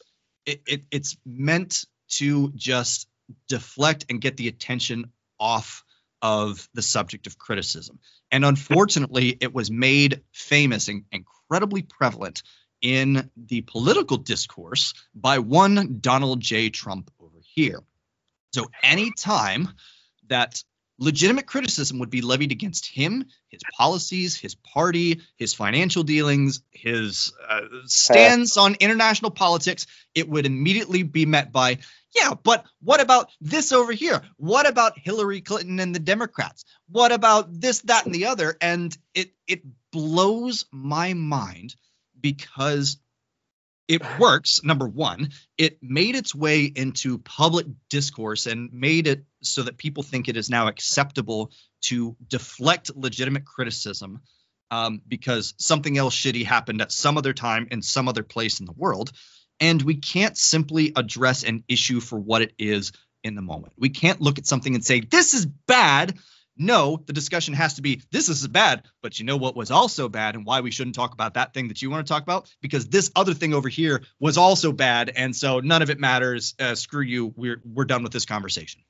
it's meant to just deflect and get the attention off of the subject of criticism. And unfortunately, it was made famous and incredibly prevalent in the political discourse by one Donald J. Trump over here. So anytime that legitimate criticism would be levied against him, his policies, his party, his financial dealings, his stance on international politics, it would immediately be met by, yeah, but what about this over here? What about Hillary Clinton and the Democrats? What about this, that, and the other? And it blows my mind because it works. Number one, it made its way into public discourse and made it so that people think it is now acceptable to deflect legitimate criticism because something else shitty happened at some other time in some other place in the world. And we can't simply address an issue for what it is in the moment. We can't look at something and say, this is bad. No, the discussion has to be, this is bad, but you know what was also bad and why we shouldn't talk about that thing that you want to talk about? Because this other thing over here was also bad, and so none of it matters. Screw you. We're done with this conversation.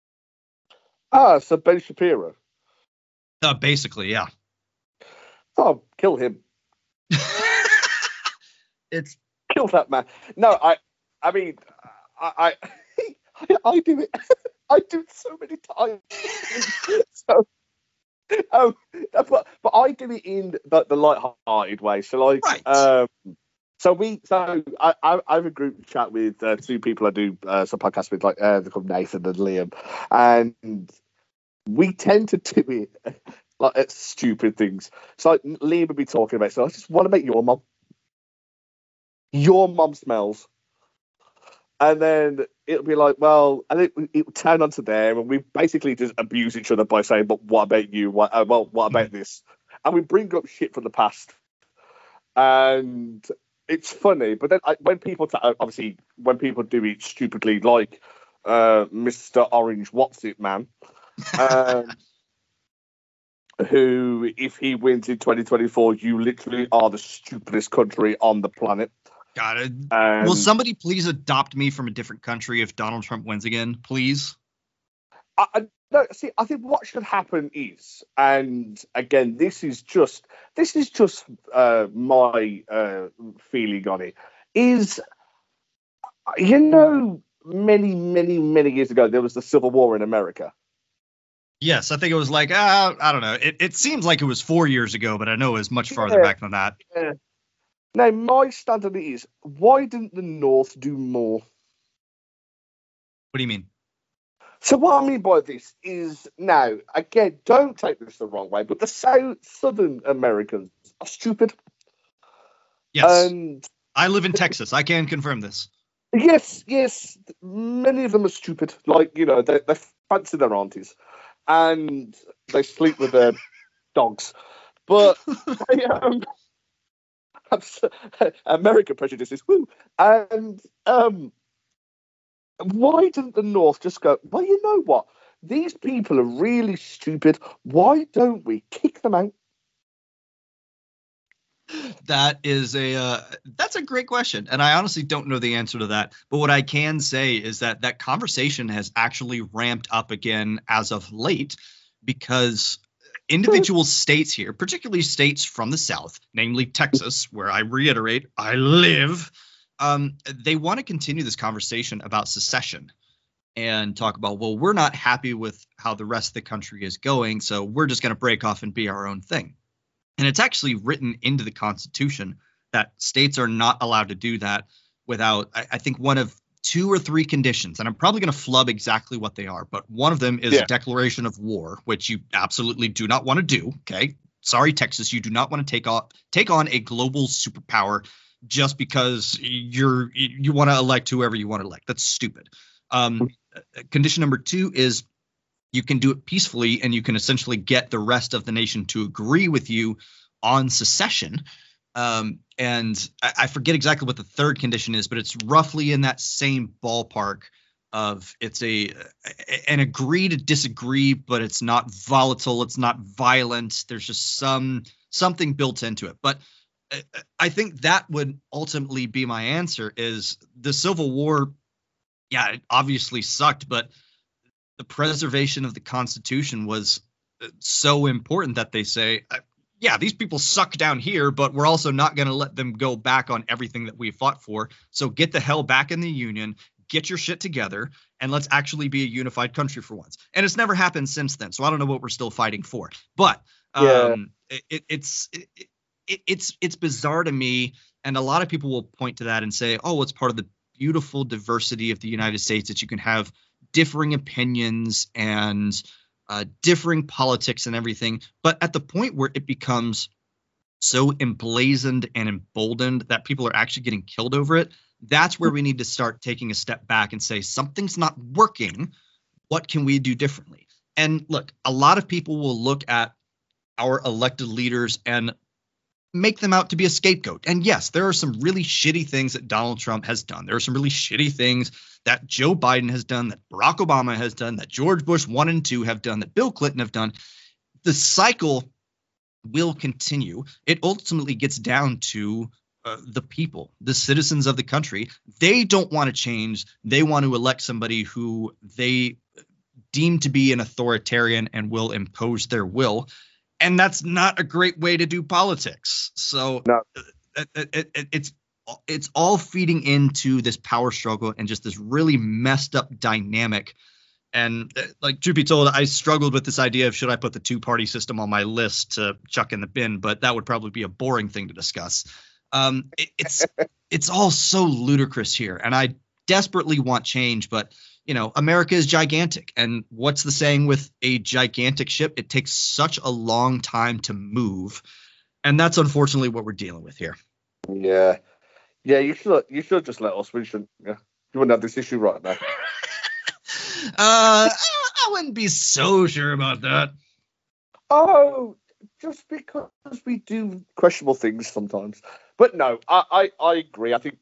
So Ben Shapiro. Basically, yeah. Oh, kill him. It's kill that man. No, I mean, I do it. I do it so many times. So, but I do it in the light-hearted way. So, like, right. I have a group chat with 2 people I do some podcasts with, like they're called Nathan and Liam, and we tend to do it like at stupid things. So, like, Liam would be talking about, so I just want to make your mom. Your mom smells. And then it'll be like, well, and it will turn onto there, and we basically just abuse each other by saying, but what about you? What about this? And we bring up shit from the past. And it's funny, but then when people do it stupidly, like Mr. Orange What's It Man, who, if he wins in 2024, you literally are the stupidest country on the planet. Got it. Will somebody please adopt me from a different country if Donald Trump wins again, please? No, see, I think what should happen is, and again, this is just my feeling on it, is, you know, many years ago there was the Civil War in America. Yes, I think it was like I don't know. It seems like it was 4 years ago, but I know it was much farther back than that. Yeah. Now, my standard is, why didn't the North do more? What do you mean? So what I mean by this is, now, again, don't take this the wrong way, but the Southern Americans are stupid. Yes. And I live in Texas. I can confirm this. yes, many of them are stupid. Like, they fancy their aunties and they sleep with their dogs. But they, American prejudices, woo. And why doesn't the North just go, well, you know what? These people are really stupid. Why don't we kick them out? That's a great question, and I honestly don't know the answer to that. But what I can say is that conversation has actually ramped up again as of late, because individual states here, particularly states from the South, namely Texas, where I reiterate I live, they want to continue this conversation about secession and talk about, well, we're not happy with how the rest of the country is going, so we're just going to break off and be our own thing. And it's actually written into the Constitution that states are not allowed to do that without, I think, one of 2 or 3 conditions. And I'm probably going to flub exactly what they are. But one of them is a declaration of war, which you absolutely do not want to do. OK, sorry, Texas, you do not want to take on a global superpower just because you want to elect whoever you want to elect. That's stupid. Condition number 2 is you can do it peacefully, and you can essentially get the rest of the nation to agree with you on secession. And I forget exactly what the third condition is, but it's roughly in that same ballpark of it's an agree to disagree, but it's not volatile. It's not violent. There's just something built into it. But I think that would ultimately be my answer. Is the Civil War, yeah, it obviously sucked, but the preservation of the Constitution was so important that they say, yeah, these people suck down here, but we're also not going to let them go back on everything that we fought for. So get the hell back in the Union, get your shit together, and let's actually be a unified country for once. And it's never happened since then. So I don't know what we're still fighting for. But it's bizarre to me. And a lot of people will point to that and say, oh, it's part of the beautiful diversity of the United States that you can have differing opinions and differing politics and everything. But at the point where it becomes so emblazoned and emboldened that people are actually getting killed over it, that's where we need to start taking a step back and say, something's not working. What can we do differently? And look, a lot of people will look at our elected leaders and make them out to be a scapegoat. And yes, there are some really shitty things that Donald Trump has done. There are some really shitty things that Joe Biden has done, that Barack Obama has done, that George Bush 1 and 2 have done, that Bill Clinton have done. The cycle will continue. It ultimately gets down to the people, the citizens of the country. They don't want to change. They want to elect somebody who they deem to be an authoritarian and will impose their will. And that's not a great way to do politics. So no. It's all feeding into this power struggle and just this really messed up dynamic. And like, truth be told, I struggled with this idea of should I put the 2-party system on my list to chuck in the bin, but that would probably be a boring thing to discuss. It's all so ludicrous here, and I desperately want change, but America is gigantic, and what's the saying with a gigantic ship? It takes such a long time to move, and that's unfortunately what we're dealing with here. Yeah, you should just let us. We shouldn't. Yeah. You wouldn't have this issue right now. I wouldn't be so sure about that. Oh, just because we do questionable things sometimes. But no, I agree. I think,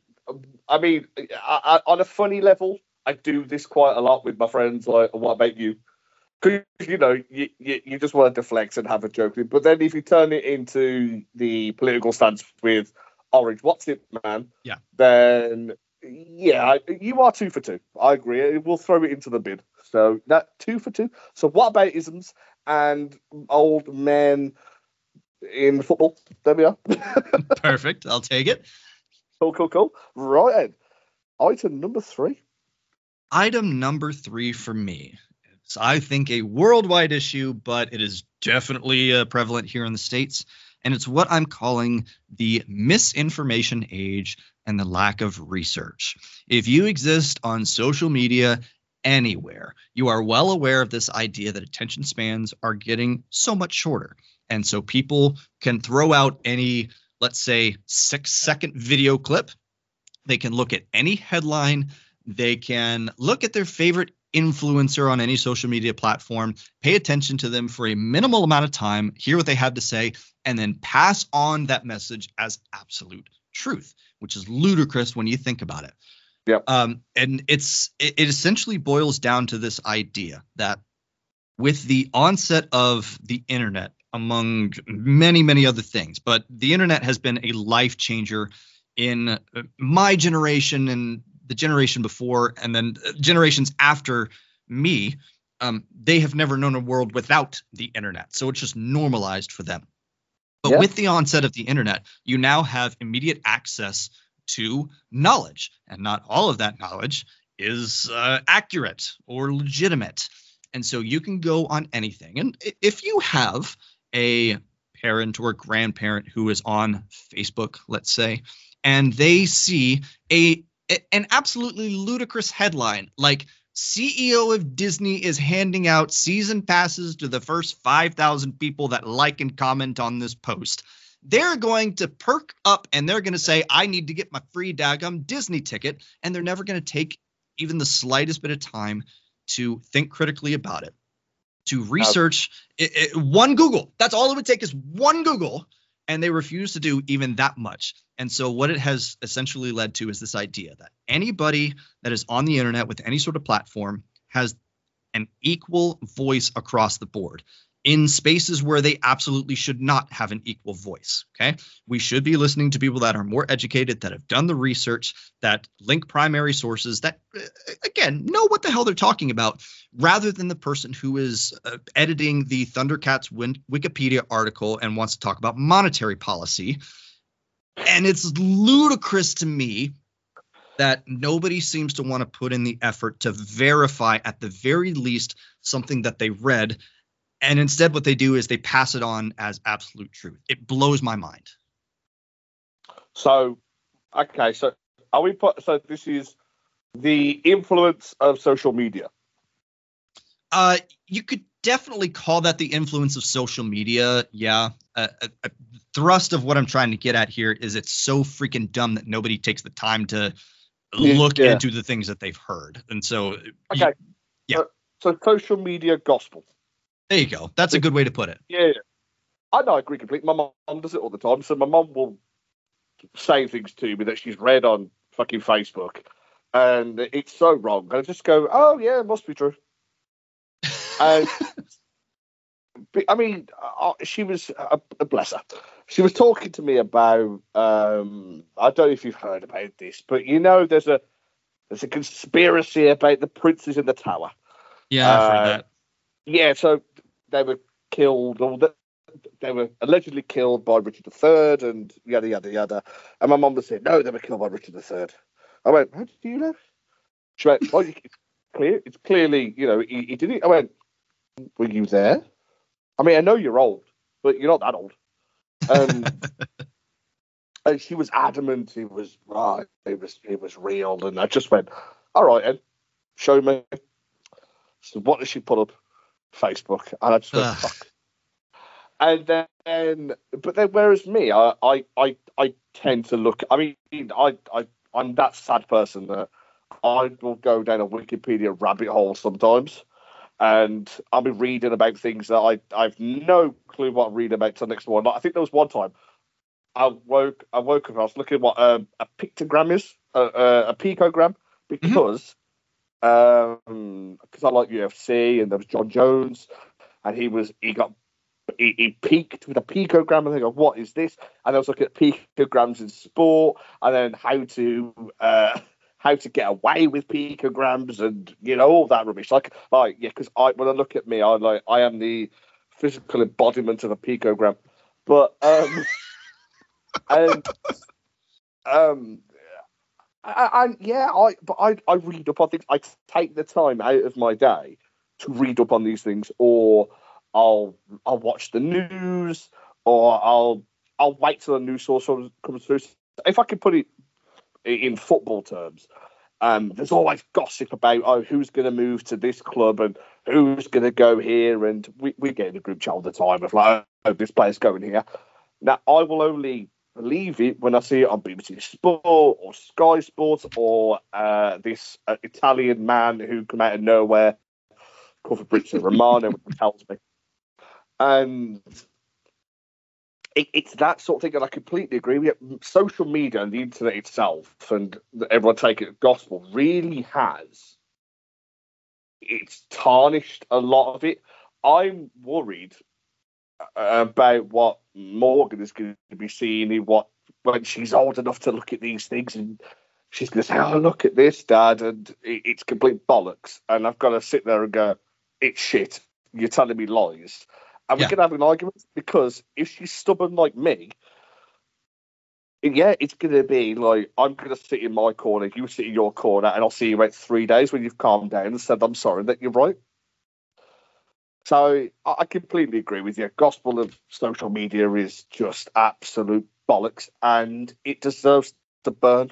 I on a funny level, I do this quite a lot with my friends. Like, what about you? Because you just want to deflect and have a joke. But then if you turn it into the political stance with Orange, what's it, man? Yeah. Then you are 2 for 2. I agree. We'll throw it into the bin. So that 2 for 2. So what about isms and old men in football? There we are. Perfect. I'll take it. Cool. Right, Ed. Item number 3. Item number 3 for me. It's, I think, a worldwide issue, but it is definitely prevalent here in the States. And it's what I'm calling the misinformation age and the lack of research. If you exist on social media anywhere. You are well aware of this idea that attention spans are getting so much shorter. And so people can throw out any, let's say, 6-second video clip. They can look at any headline. They can look at their favorite influencer on any social media platform, pay attention to them for a minimal amount of time, hear what they have to say, and then pass on that message as absolute truth, which is ludicrous when you think about it. Yep. And it essentially boils down to this idea that with the onset of the internet, among many, many other things, but the internet has been a life changer in my generation and the generation before, and then generations after me. They have never known a world without the internet. So it's just normalized for them. But with the onset of the internet, you now have immediate access to knowledge, and not all of that knowledge is accurate or legitimate. And so you can go on anything. And if you have a parent or grandparent who is on Facebook, let's say, and they see an absolutely ludicrous headline like CEO of Disney is handing out season passes to the first 5,000 people that like and comment on this post, they're going to perk up and they're going to say, I need to get my free daggum Disney ticket. And they're never going to take even the slightest bit of time to think critically about it, to research one Google. That's all it would take, is one Google. And they refuse to do even that much. And so what it has essentially led to is this idea that anybody that is on the internet with any sort of platform has an equal voice across the board in spaces where they absolutely should not have an equal voice. Okay. We should be listening to people that are more educated, that have done the research, that link primary sources, that, again, know what the hell they're talking about, rather than the person who is editing the Thundercats Wikipedia article and wants to talk about monetary policy. And it's ludicrous to me that nobody seems to want to put in the effort to verify, at the very least, something that they read. And instead what they do is they pass it on as absolute truth. It blows my mind. So, okay, so so this is the influence of social media. You could definitely call that the influence of social media. Yeah. A thrust of what I'm trying to get at here is it's so freaking dumb that nobody takes the time to look into the things that they've heard. And so, okay. So social media gospel. There you go. That's a good way to put it. Yeah. I know, I agree completely. My mom does it all the time. So my mom will say things to me that she's read on fucking Facebook, and it's so wrong. And I just go, oh, yeah, it must be true. And I mean, she was, bless her, she was talking to me about, I don't know if you've heard about this, but you know, there's a conspiracy about the princes in the tower. Yeah, I've heard that. Yeah, so they were killed, or they were allegedly killed by Richard III, and yada, yada, yada. And my mum was saying, no, they were killed by Richard III. I went, how do you know? She went, well, it's clearly, you know, he did it. I went, were you there? I mean, I know you're old, but you're not that old. And she was adamant it was right, it was real. And I just went, all right, Ed, show me. So what does she put up? Facebook. And I just went, fuck. And then, but then, whereas me, I tend to look, I mean, I'm that sad person that I will go down a Wikipedia rabbit hole sometimes, and I'll be reading about things that I've no clue what I'm reading about till next morning. Like, I think there was one time I woke up, I was looking at what a pictogram is, a picogram, because I like UFC, and there was John Jones, and he peaked with a picogram, and I go, what is this? And I was looking at picograms in sport, and then how to get away with picograms, and you know, all that rubbish. Like yeah, because when I look at me, I am the physical embodiment of a picogram. But I read up on things. I take the time out of my day to read up on these things, or I'll watch the news, or I'll wait till a news source comes through. If I can put it in football terms, There's always gossip about who's going to move to this club and who's going to go here, and we get in a group chat all the time of like, oh, this player's going here. Now I will only believe it when I see it on BBC Sport or Sky Sports or this Italian man who come out of nowhere called Fabrizio Romano tells me, and it's that sort of thing, and I completely agree with you. Social media and the internet itself, and everyone take it as gospel, really has it's tarnished a lot of it. I'm worried about what Morgan is going to be seeing in when she's old enough to look at these things, and she's going to say, "Oh, look at this, Dad," and it's complete bollocks. And I've got to sit there and go, "It's shit. You're telling me lies." And we can have an argument, because if she's stubborn like me, yeah, it's going to be like, I'm going to sit in my corner, you sit in your corner, and I'll see you in 3 days when you've calmed down and said, I'm sorry that you're right. So I completely agree with you. Gospel of social media is just absolute bollocks, and it deserves to burn.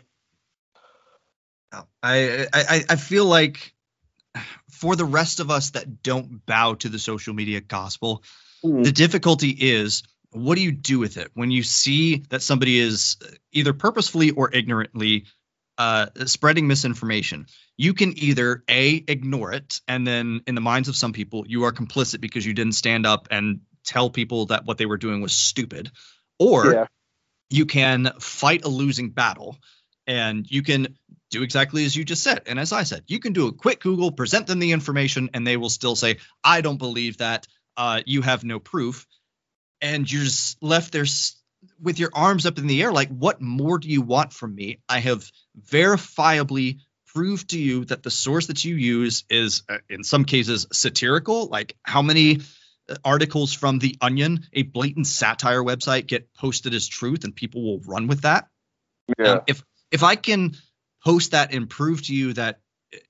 I feel like for the rest of us that don't bow to the social media gospel, the difficulty is, what do you do with it when you see that somebody is either purposefully or ignorantly spreading misinformation? You can either ignore it, and then in the minds of some people, you are complicit because you didn't stand up and tell people that what they were doing was stupid, or you can fight a losing battle, and you can do exactly as you just said. And as I said, you can do a quick Google, present them the information, and they will still say, I don't believe that. You have no proof. And you're just left there with your arms up in the air. Like, what more do you want from me? I have verifiably proved to you that the source that you use is, in some cases, satirical. Like, how many articles from The Onion, a blatant satire website, get posted as truth and people will run with that? Yeah. If I can post that and prove to you that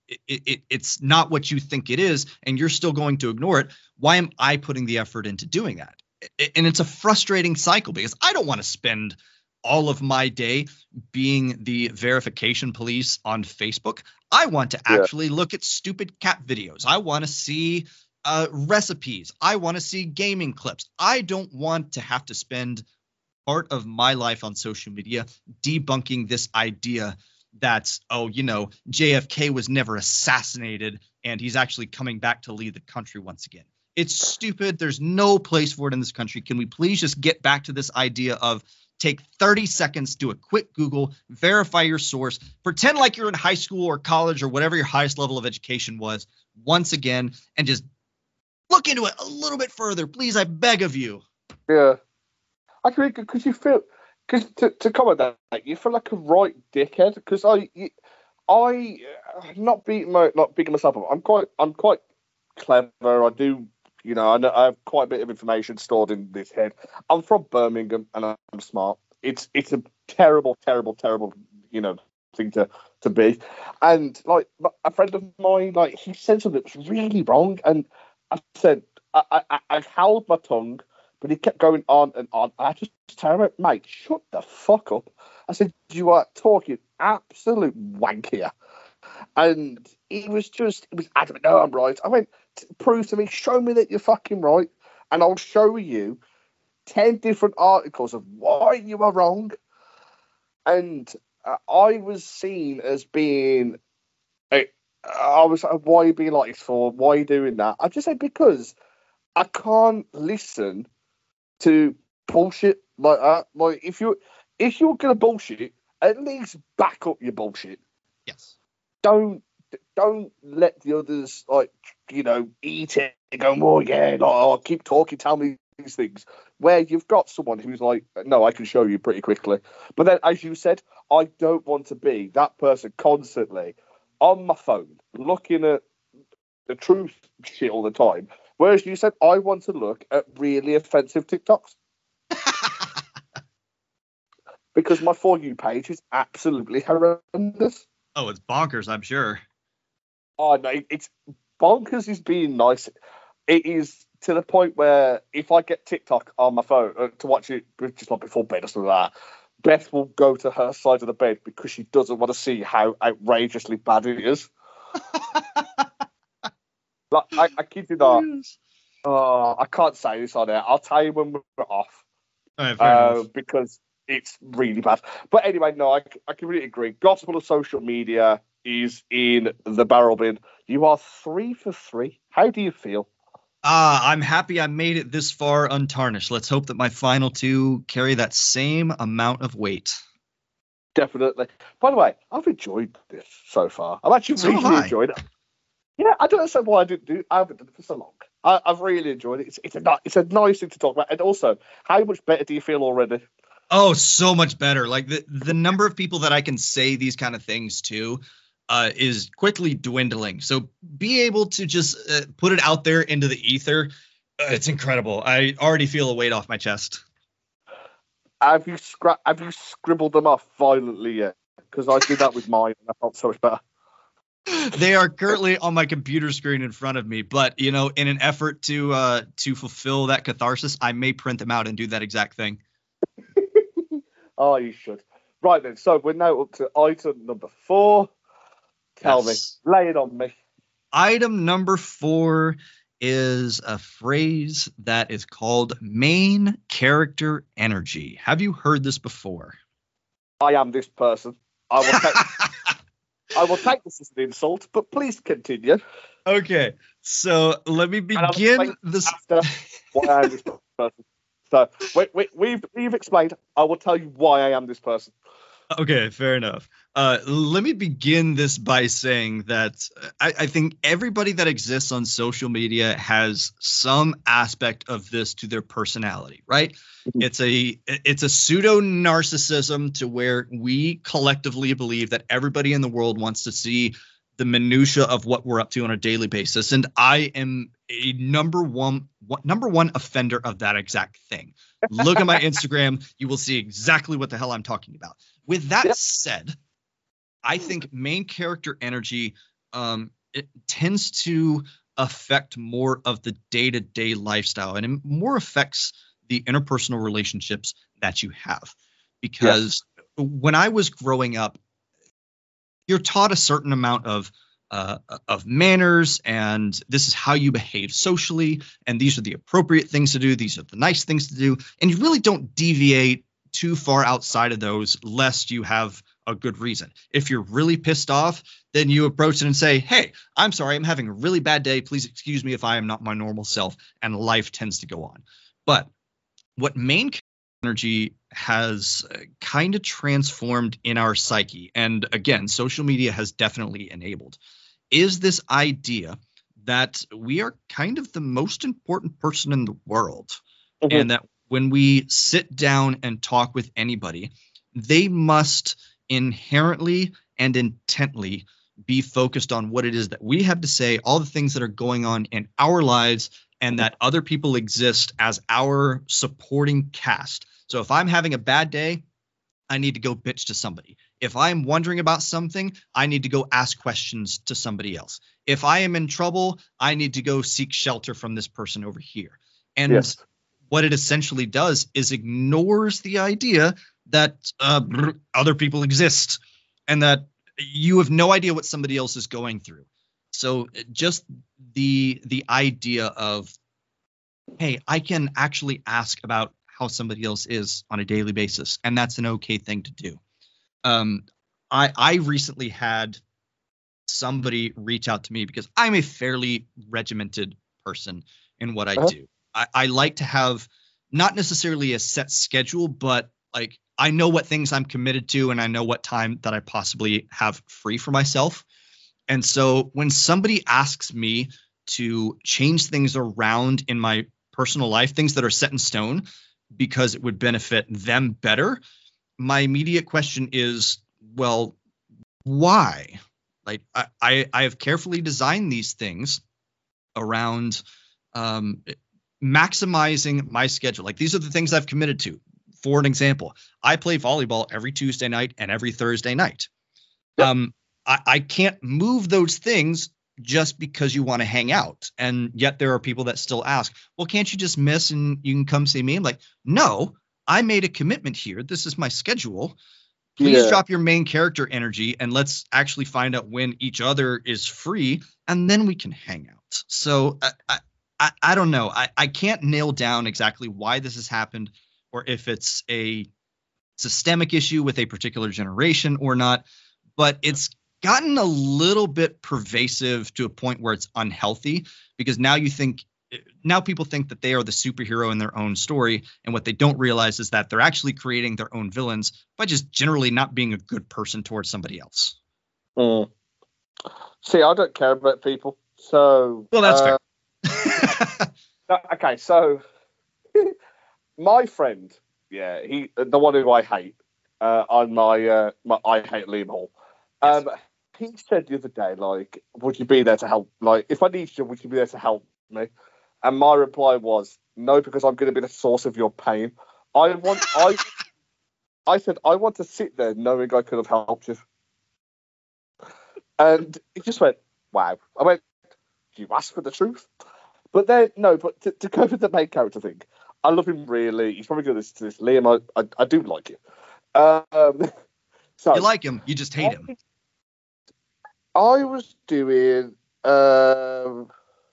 it's not what you think it is, and you're still going to ignore it, why am I putting the effort into doing that? And it's a frustrating cycle, because I don't want to spend all of my day being the verification police on Facebook. I want to actually look at stupid cat videos. I want to see recipes. I want to see gaming clips. I don't want to have to spend part of my life on social media debunking this idea that's, JFK was never assassinated and he's actually coming back to lead the country once again. It's stupid. There's no place for it in this country. Can we please just get back to this idea of take 30 seconds, do a quick Google, verify your source, pretend like you're in high school or college or whatever your highest level of education was once again, and just look into it a little bit further. Please, I beg of you. Yeah. I agree, because you feel, because to comment that, you feel like a right dickhead, because I not beating myself up. I'm quite clever. I do, I know I have quite a bit of information stored in this head. I'm from Birmingham and I'm smart. It's a terrible, terrible, terrible, thing to be. And like a friend of mine, like, he said something that was really wrong, and I said I held my tongue, but he kept going on and on. I just tell him, mate, shut the fuck up. I said, you are talking absolute wank here. And he was adamant, no, I'm right. I went, prove to me, show me that you're fucking right, and I'll show you 10 different articles of why you are wrong. And I was seen as being, I was like, why are you being like this for? Why are you doing that? I just said, because I can't listen to bullshit like that. Like, if you're gonna bullshit, at least back up your bullshit. Yes. Don't let the others, like, eat it and go, oh yeah, like, I'll keep talking, tell me these things. Where you've got someone who's like, no, I can show you pretty quickly. But then, as you said, I don't want to be that person constantly on my phone looking at the truth shit all the time. Whereas you said, I want to look at really offensive TikToks. Because my For You page is absolutely horrendous. Oh, it's bonkers, I'm sure. Oh, no, it's bonkers is being nice. It is to the point where if I get TikTok on my phone to watch it just like before bed or something like that, Beth will go to her side of the bed because she doesn't want to see how outrageously bad it is. Like, I kid you not. Oh, I can't say this on air. I'll tell you when we're off. All right, fair enough. Because it's really bad. But anyway, no, I completely agree. Gospel of social media is in the barrel bin. You are 3 for 3. How do you feel? I'm happy I made it this far untarnished. Let's hope that my final 2 carry that same amount of weight. Definitely. By the way, I've enjoyed this so far. I've actually So really have I. enjoyed it. Yeah, I don't understand why I haven't done it for so long. I've really enjoyed it. It's a nice thing to talk about. And also, how much better do you feel already? Oh, so much better. Like the number of people that I can say these kind of things to is quickly dwindling. So be able to just put it out there into the ether. It's incredible. I already feel a weight off my chest. Have you scribbled them off violently yet? Because I did that with mine and I felt so much better. They are currently on my computer screen in front of me, but in an effort to fulfill that catharsis, I may print them out and do that exact thing. Oh, you should. Right then, so we're now up to item number 4. Tell me, lay it on me. Item number 4 is a phrase that is called main character energy. Have you heard this before? I am this person. I will take this as an insult, but please continue. Okay, so let me begin this. Why I am this person. So we've explained. I will tell you why I am this person. Okay, fair enough. Let me begin this by saying that I think everybody that exists on social media has some aspect of this to their personality, right? Mm-hmm. It's a pseudo narcissism to where we collectively believe that everybody in the world wants to see the minutia of what we're up to on a daily basis, and I am a number one offender of that exact thing. Look at my Instagram, you will see exactly what the hell I'm talking about. With that said, I think main character energy it tends to affect more of the day-to-day lifestyle, and it more affects the interpersonal relationships that you have. Because when I was growing up, you're taught a certain amount of manners, and this is how you behave socially, and these are the appropriate things to do, these are the nice things to do, and you really don't deviate too far outside of those lest you have a good reason. If you're really pissed off, then you approach it and say, hey, I'm sorry, I'm having a really bad day, please excuse me if I am not my normal self, and life tends to go on. But what main energy has kind of transformed in our psyche, and again, social media has definitely enabled, is this idea that we are kind of the most important person in the world. Mm-hmm. And that when we sit down and talk with anybody, they must inherently and intently be focused on what it is that we have to say, all the things that are going on in our lives, and that other people exist as our supporting cast. So if I'm having a bad day, I need to go bitch to somebody. If I'm wondering about something, I need to go ask questions to somebody else. If I am in trouble, I need to go seek shelter from this person over here. And what it essentially does is ignores the idea that other people exist and that you have no idea what somebody else is going through. So just the idea of, hey, I can actually ask about how somebody else is on a daily basis, and that's an okay thing to do. I recently had somebody reach out to me because I'm a fairly regimented person in what I do. I like to have not necessarily a set schedule, but like I know what things I'm committed to, and I know what time that I possibly have free for myself. And so when somebody asks me to change things around in my personal life, things that are set in stone because it would benefit them better, my immediate question is, well, why? Like I have carefully designed these things around maximizing my schedule. Like these are the things I've committed to. For an example, I play volleyball every Tuesday night and every Thursday night. Yep. I can't move those things just because you want to hang out. And yet there are people that still ask, well, can't you just miss and you can come see me? I'm like, no, I made a commitment here. This is my schedule. Please drop your main character energy and let's actually find out when each other is free, and then we can hang out. So I don't know. I can't nail down exactly why this has happened, or if it's a systemic issue with a particular generation or not, but it's gotten a little bit pervasive to a point where it's unhealthy, because now people think that they are the superhero in their own story, and what they don't realize is that they're actually creating their own villains by just generally not being a good person towards somebody else. See, I don't care about people, so well, that's fair. Okay, so my friend, he the one who I hate on my I hate Liam Hall. Yes. He said the other day, like, would you be there to help? Like, if I need you, would you be there to help me? And my reply was, no, because I'm going to be the source of your pain. I said, I want to sit there knowing I could have helped you. And he just went, wow. I went, you asked for the truth? But then, no, but to go with the main character thing, I love him really. He's probably going to listen to this. Liam, I do like you. So you like him, you just hate him. I was doing... so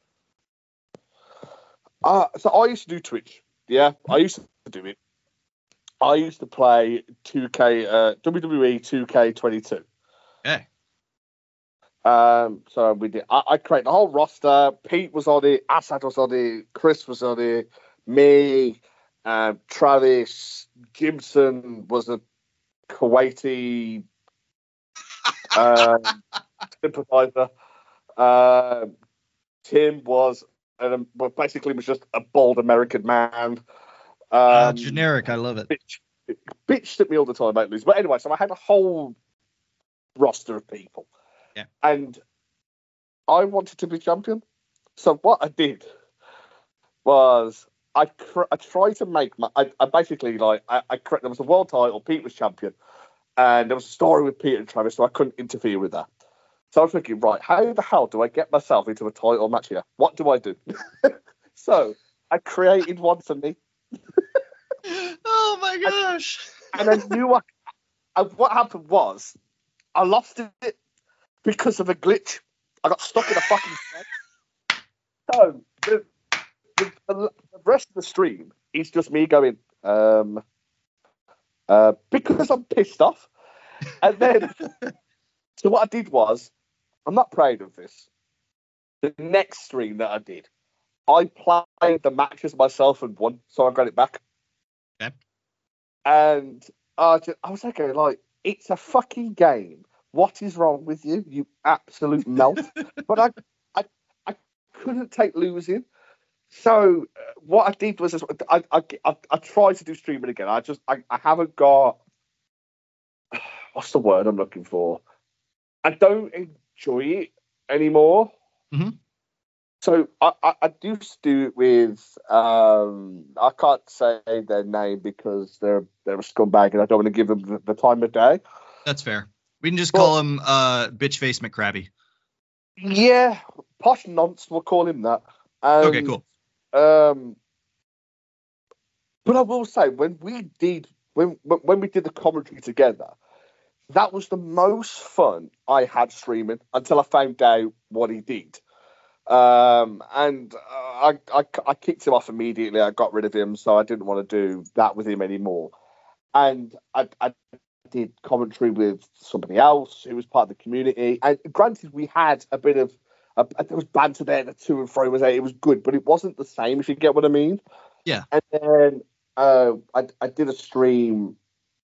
I used to do Twitch. Yeah, I used to do it. I used to play 2K, WWE 2K22. Okay. So we did. I created the whole roster. Pete was on it. Assad was on it. Chris was on it. Me, Travis, Gibson was a Kuwaiti sympathizer. Tim was basically was just a bald American man. Generic, I love it. Bitched at me all the time about losing. But anyway, so I had a whole roster of people. Yeah. And I wanted to be champion. So what I did was I tried to make I basically there was a world title, Pete was champion, and there was a story with Pete and Travis, so I couldn't interfere with that. So I was thinking, right, how the hell do I get myself into a title match here? What do I do? So I created one for me. Oh my gosh. And I knew what happened was I lost it because of a glitch. I got stuck in a fucking thread. So the rest of the stream is just me going, because I'm pissed off. And then, so what I did was, I'm not proud of this. The next stream that I did, I played the matches myself and won, so I got it back. Okay. And I was like, it's a fucking game. What is wrong with you, you absolute melt? But I couldn't take losing. So what I did was I tried to do streaming again. I haven't got what's the word I'm looking for? I don't enjoy it anymore. Mm-hmm. So I do do it with I can't say their name because they're a scumbag and I don't want to give them the time of day. That's fair. We can just call him Bitchface McCrabby. Yeah, Posh Nonce, we'll call him that. Okay, cool. But I will say, when we did the commentary together, that was the most fun I had streaming until I found out what he did. And I kicked him off immediately. I got rid of him, so I didn't want to do that with him anymore. And I did commentary with somebody else who was part of the community. And granted, we had a bit of there was banter there, the to and fro was there. It was good, but it wasn't the same, if you get what I mean. Yeah. And then I did a stream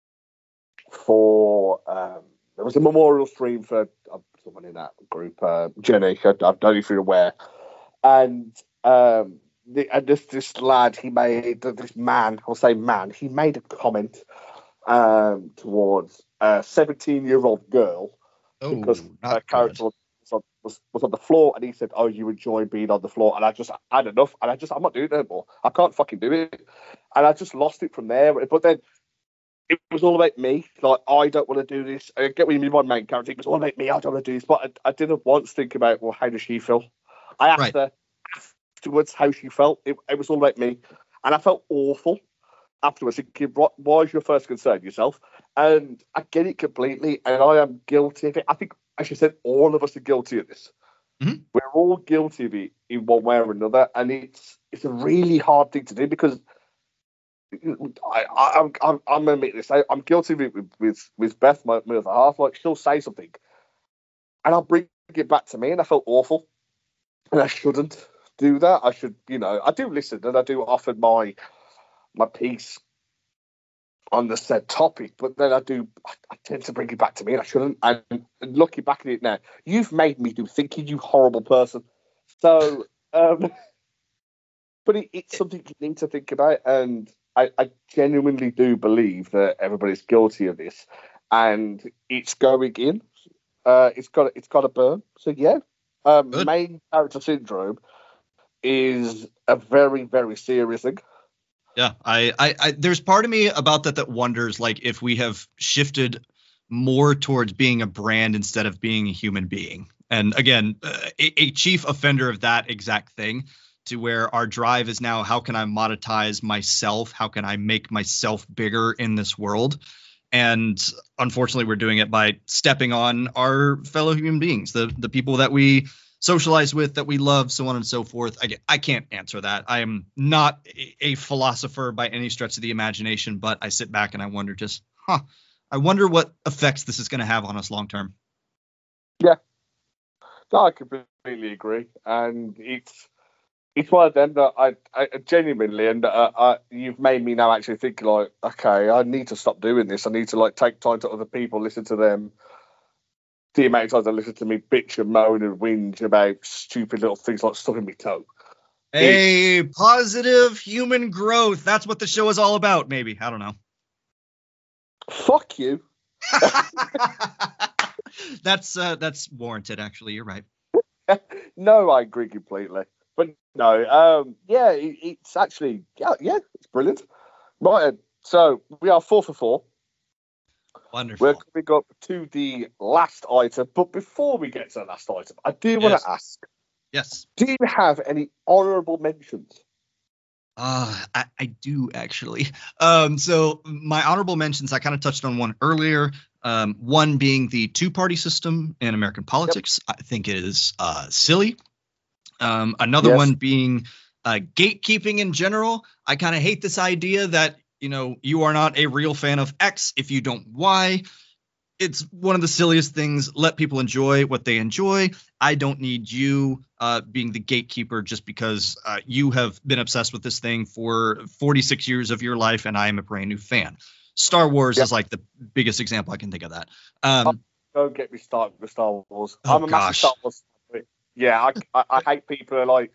for there was a memorial stream for someone in that group, Jenny. I don't know if you're aware. And this lad, he made this man. I'll say man. He made a comment towards a 17-year-old girl because her character was on the floor, and he said, "Oh, you enjoy being on the floor," and I just had enough, and I'm not doing it anymore. I can't fucking do it, and I just lost it from there. But then it was all about me. Like, I don't want to do this. I get what you mean by main character. It was all about me. I don't want to do this, but I didn't once think about, well, how does she feel? I asked her afterwards how she felt. It was all about me, and I felt awful. afterwards thinking, why is your first concern yourself? And I get it completely, and I am guilty of it. I think, as you said, all of us are guilty of this. Mm-hmm. We're all guilty of it in one way or another, and it's a really hard thing to do because I'm admitting this. I'm guilty of it with Beth, my other half. Like, she'll say something, and I'll bring it back to me, and I feel awful, and I shouldn't do that. I should, I do listen, and I do offer my piece on the said topic, but then I tend to bring it back to me, and I shouldn't. And looking back at it now, you've made me do thinking, you horrible person. So, but it's something you need to think about, and I genuinely do believe that everybody's guilty of this, and it's going in. It's got to burn. So yeah, main character syndrome is a very, very serious thing. Yeah, I there's part of me about that wonders, like, if we have shifted more towards being a brand instead of being a human being. And again, a chief offender of that exact thing, to where our drive is now, how can I monetize myself? How can I make myself bigger in this world? And unfortunately, we're doing it by stepping on our fellow human beings, the people that we socialize with, that we love, so on and so forth. I can't answer that. I am not a philosopher by any stretch of the imagination, but I sit back and I wonder I wonder what effects this is going to have on us long term. Yeah, no, I completely agree. And it's one of them that I genuinely, and you've made me now actually think, like, okay, I need to stop doing this. I need to, like, take time to other people, listen to them. The amount of times I listen to me bitch and moan and whinge about stupid little things like stubbing my toe. Positive human growth. That's what the show is all about, maybe. I don't know. Fuck you. That's warranted, actually. You're right. No, I agree completely. But no, it's actually, it's brilliant. Right, so we are 4 for 4. Wonderful. We're coming up to the last item, but before we get to the last item, I do want to ask. Yes. Do you have any honourable mentions? I do, actually. So my honorable mentions, I kind of touched on one earlier. One being the two-party system in American politics. Yep. I think it is silly. Another one being gatekeeping in general. I kind of hate this idea that, you are not a real fan of X if you don't Y. It's one of the silliest things. Let people enjoy what they enjoy. I don't need you being the gatekeeper just because you have been obsessed with this thing for 46 years of your life, and I am a brand new fan. Star Wars is like the biggest example I can think of that. Don't get me started with Star Wars. Oh, I'm a massive Star Wars fan. Yeah, I hate people who are like,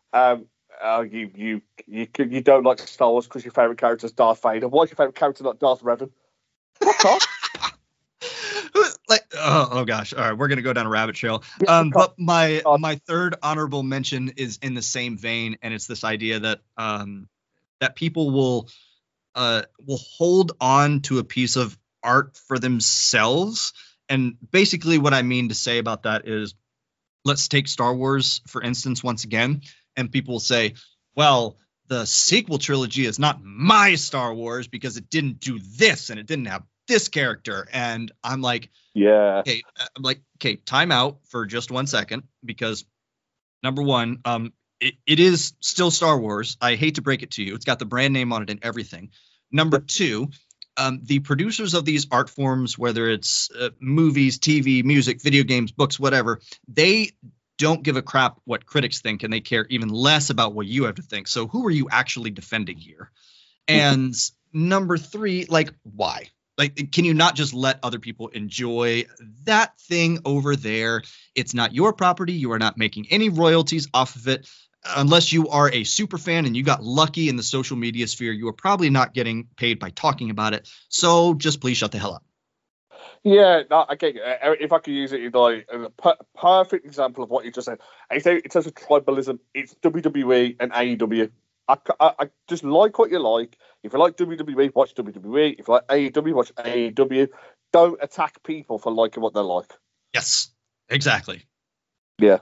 you don't like Star Wars because your favorite character is Darth Vader. Why is your favorite character not Darth Revan? Fuck off. Like, oh gosh, all right, we're gonna go down a rabbit trail. But my third honorable mention is in the same vein, and it's this idea that that people will hold on to a piece of art for themselves. And basically what I mean to say about that is, let's take Star Wars, for instance, once again, and people will say, well, the sequel trilogy is not my Star Wars because it didn't do this and it didn't have this character. And I'm like, okay, time out for just 1 second, because number one, it is still Star Wars. I hate to break it to you. It's got the brand name on it and everything. Number two, the producers of these art forms, whether it's movies, TV, music, video games, books, whatever, they don't give a crap what critics think, and they care even less about what you have to think. So who are you actually defending here? And number three, like, why? Like, can you not just let other people enjoy that thing over there? It's not your property. You are not making any royalties off of it. Unless you are a super fan and you got lucky in the social media sphere, you are probably not getting paid by talking about it. So just please shut the hell up. Yeah, no, I get it. If I could use it in like a perfect example of what you just said, I say in terms of tribalism, it's WWE and AEW. I just like what you like. If you like WWE, watch WWE. If you like AEW, watch AEW. Don't attack people for liking what they like. Yes, exactly. Yeah.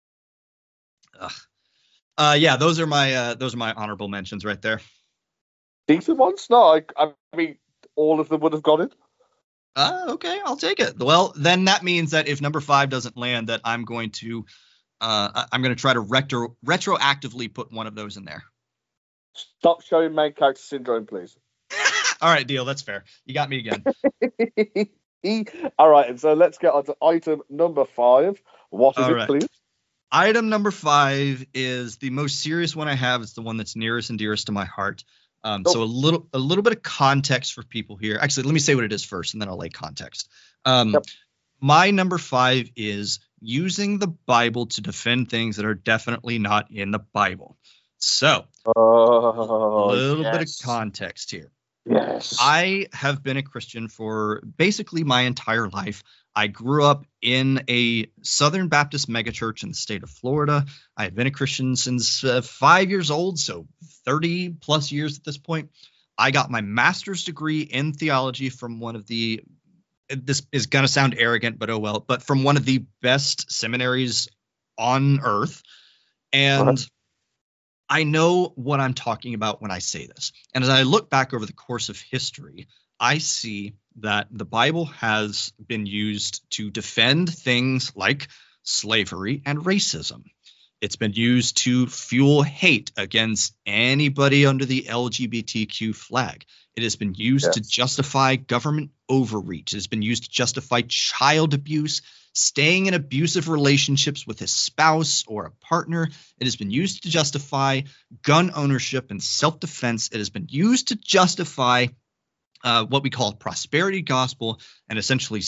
Yeah, those are my honorable mentions right there. Decent ones? No, I mean, all of them would have gone in. Okay, I'll take it. Well, then that means that if number 5 doesn't land, that I'm going to try to retroactively put one of those in there. Stop showing main character syndrome, please. All right, deal. That's fair. You got me again. All right, and so let's get on to item number 5. What is it, please? Item number 5 is the most serious one I have. It's the one that's nearest and dearest to my heart. So a little bit of context for people here. Actually, let me say what it is first, and then I'll lay context. My number 5 is using the Bible to defend things that are definitely not in the Bible. So, a little bit of context here. Yes. I have been a Christian for basically my entire life. I grew up in a Southern Baptist megachurch in the state of Florida. I have been a Christian since 5 years old, so 30 plus years at this point. I got my master's degree in theology from one of the, this is going to sound arrogant, but oh well, but from one of the best seminaries on earth. And I know what I'm talking about when I say this. And as I look back over the course of history, I see that the Bible has been used to defend things like slavery and racism. It's been used to fuel hate against anybody under the LGBTQ flag. It has been used to justify government overreach. It has been used to justify child abuse, staying in abusive relationships with a spouse or a partner. It has been used to justify gun ownership and self-defense. It has been used to justify what we call prosperity gospel, and essentially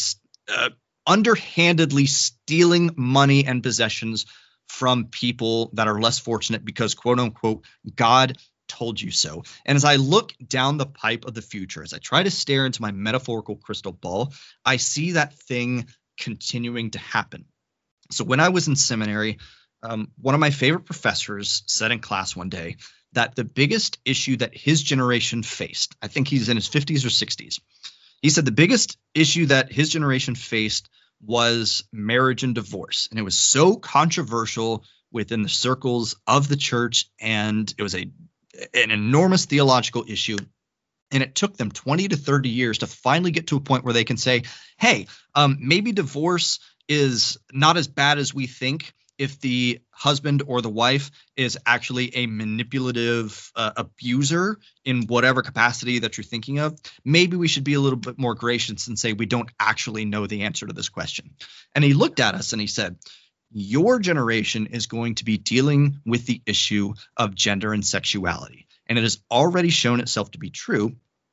underhandedly stealing money and possessions from people that are less fortunate because, quote unquote, God told you so. And as I look down the pipe of the future, as I try to stare into my metaphorical crystal ball, I see that thing continuing to happen. So when I was in seminary, one of my favorite professors said in class one day that the biggest issue that his generation faced, I think he's in his 50s or 60s, he said the biggest issue that his generation faced was marriage and divorce. And it was so controversial within the circles of the church, and it was an enormous theological issue. And it took them 20 to 30 years to finally get to a point where they can say, hey, maybe divorce is not as bad as we think if the husband or the wife is actually a manipulative abuser in whatever capacity that you're thinking of. Maybe we should be a little bit more gracious and say we don't actually know the answer to this question. And he looked at us and he said, your generation is going to be dealing with the issue of gender and sexuality. And it has already shown itself to be true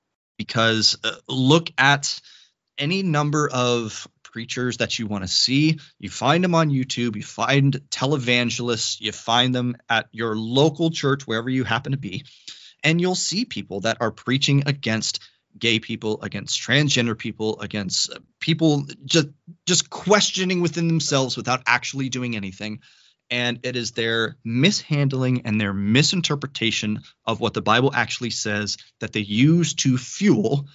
because look at any number of preachers that you want to see. You find them on YouTube, you find televangelists, you find them at your local church, wherever you happen to be, and you'll see people that are preaching against gay people, against transgender people, against people just questioning within themselves without actually doing anything. And it is their mishandling and their misinterpretation of what the Bible actually says that they use to fuel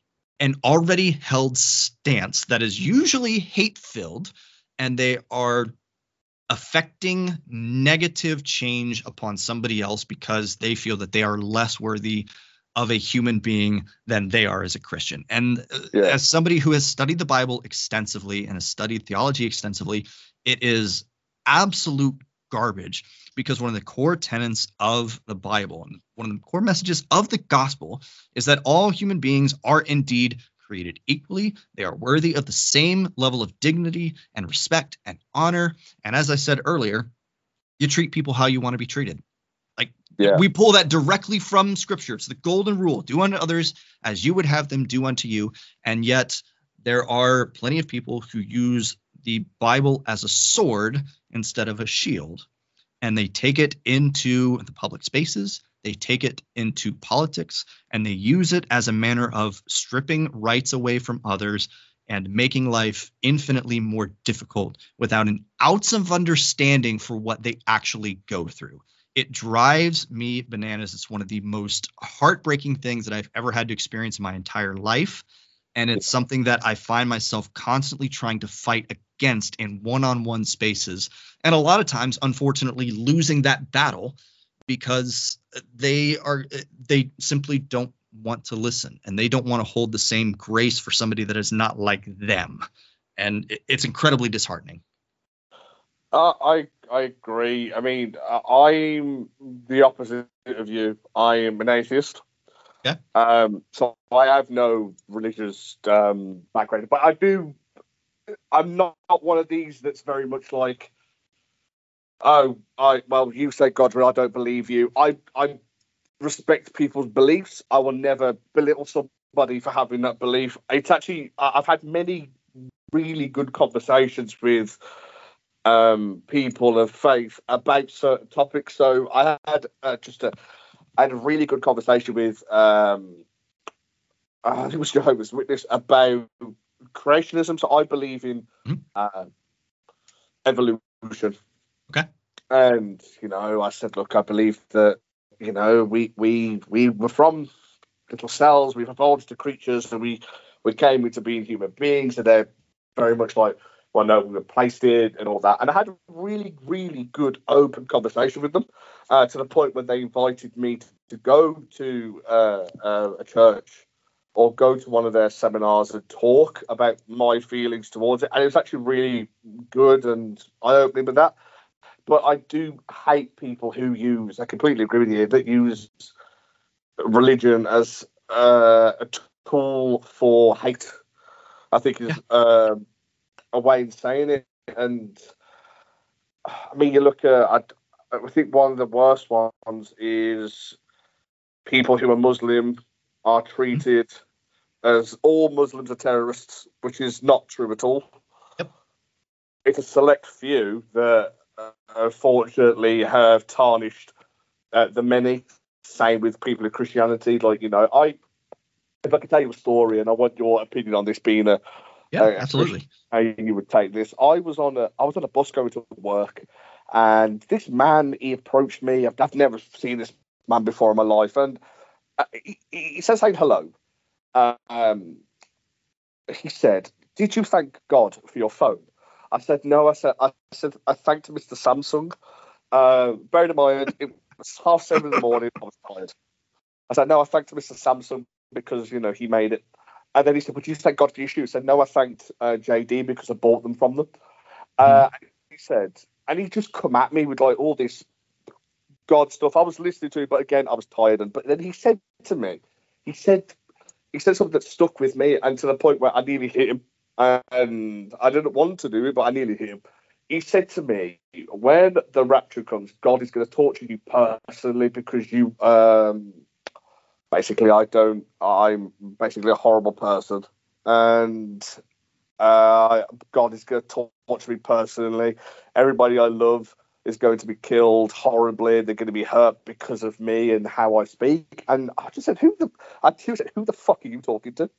an already held stance that is usually hate-filled, and they are affecting negative change upon somebody else because they feel that they are less worthy of a human being than they are as a Christian. And as somebody who has studied the Bible extensively and has studied theology extensively, it is absolute garbage, because one of the core tenets of the Bible and one of the core messages of the gospel is that all human beings are indeed created equally. They are worthy of the same level of dignity and respect and honor. And as I said earlier, you treat people how you want to be treated. Like we pull that directly from scripture. It's the golden rule. Do unto others as you would have them do unto you. And yet there are plenty of people who use the Bible as a sword instead of a shield. And they take it into the public spaces, they take it into politics, and they use it as a manner of stripping rights away from others and making life infinitely more difficult without an ounce of understanding for what they actually go through. It drives me bananas. It's one of the most heartbreaking things that I've ever had to experience in my entire life. And it's something that I find myself constantly trying to fight against in one-on-one spaces. And a lot of times, unfortunately, losing that battle because they simply don't want to listen, and they don't want to hold the same grace for somebody that is not like them. And it's incredibly disheartening. I agree. I mean, I'm the opposite of you. I am an atheist. Yeah. So I have no religious background, but I do. I'm not one of these that's very much like, oh, well, you say God, but I don't believe you. I respect people's beliefs. I will never belittle somebody for having that belief. It's actually, I've had many really good conversations with people of faith about certain topics. So I had I had a really good conversation with I think it was Jehovah's Witness about creationism. So I believe in evolution. Okay. And I said, look, I believe that we were from little cells, we've evolved to creatures, and we came into being human beings, and they're very much like, well, no, we replaced it and all that. And I had a really, really good open conversation with them to the point when they invited me to go to a church or go to one of their seminars and talk about my feelings towards it. And it was actually really good and eye-opening with that. But I do hate people who use, I completely agree with you, that use religion as a tool for hate. I think is a way in saying it. And I mean, you look at, I think one of the worst ones is people who are Muslim are treated as all Muslims are terrorists, which is not true at all. Yep. It's a select few that unfortunately have tarnished the many. Same with people in Christianity. Like, if I could tell you a story, and I want your opinion on this being absolutely, how you would take this. I was on a bus going to work, and this man, he approached me. I've never seen this man before in my life, and he says, "Hey, hello." He said, "Did you thank God for your phone?" I said, "No." I said, I thanked Mr. Samsung. Bearing in mind, it was 7:30 in the morning. I was tired. I said, "No, I thanked Mr. Samsung because he made it." And then he said, "Would you thank God for your shoes?" I said, "No, I thanked JD because I bought them from them." He said, and he just come at me with like all this God stuff. I was listening to it, but again, I was tired. But then he said to me, he said something that stuck with me, and to the point where I nearly hit him. And I didn't want to do it, but I nearly hit him. He said to me, when the rapture comes, God is going to torture you personally because you, basically, I'm basically a horrible person. And God is going to torture me personally. Everybody I love is going to be killed horribly. They're going to be hurt because of me and how I speak. And I just said, who the fuck are you talking to?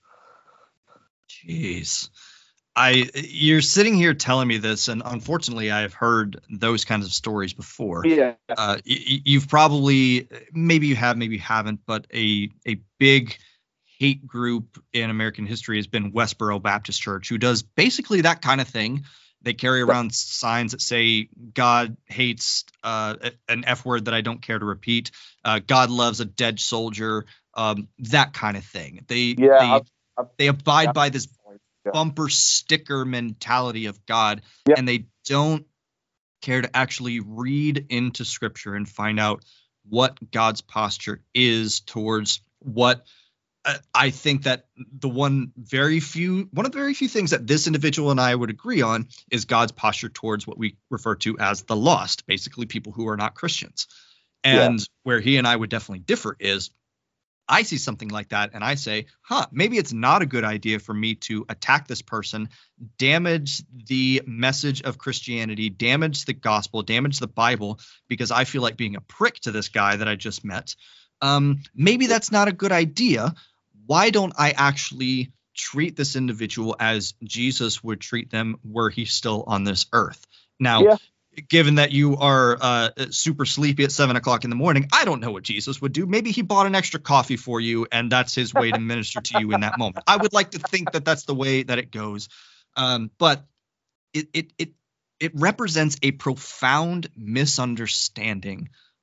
Jeez. You're sitting here telling me this, and unfortunately, I have heard those kinds of stories before. Yeah. You've probably, maybe you have, maybe you haven't, but a big hate group in American history has been Westboro Baptist Church, who does basically that kind of thing. They carry around signs that say God hates an F word that I don't care to repeat. God loves a dead soldier. That kind of thing. They abide by this bumper sticker mentality of God, and they don't care to actually read into Scripture and find out what God's posture is towards what I think that one of the very few things that this individual and I would agree on is God's posture towards what we refer to as the lost, basically people who are not Christians. And where he and I would definitely differ is I see something like that and I say, maybe it's not a good idea for me to attack this person, damage the message of Christianity, damage the gospel, damage the Bible, because I feel like being a prick to this guy that I just met. Maybe that's not a good idea. Why don't I actually treat this individual as Jesus would treat them were he still on this earth? Now, given that you are super sleepy at 7 o'clock in the morning, I don't know what Jesus would do. Maybe he bought an extra coffee for you, and that's his way to minister to you in that moment. I would like to think that that's the way that it goes. But it represents a profound misunderstanding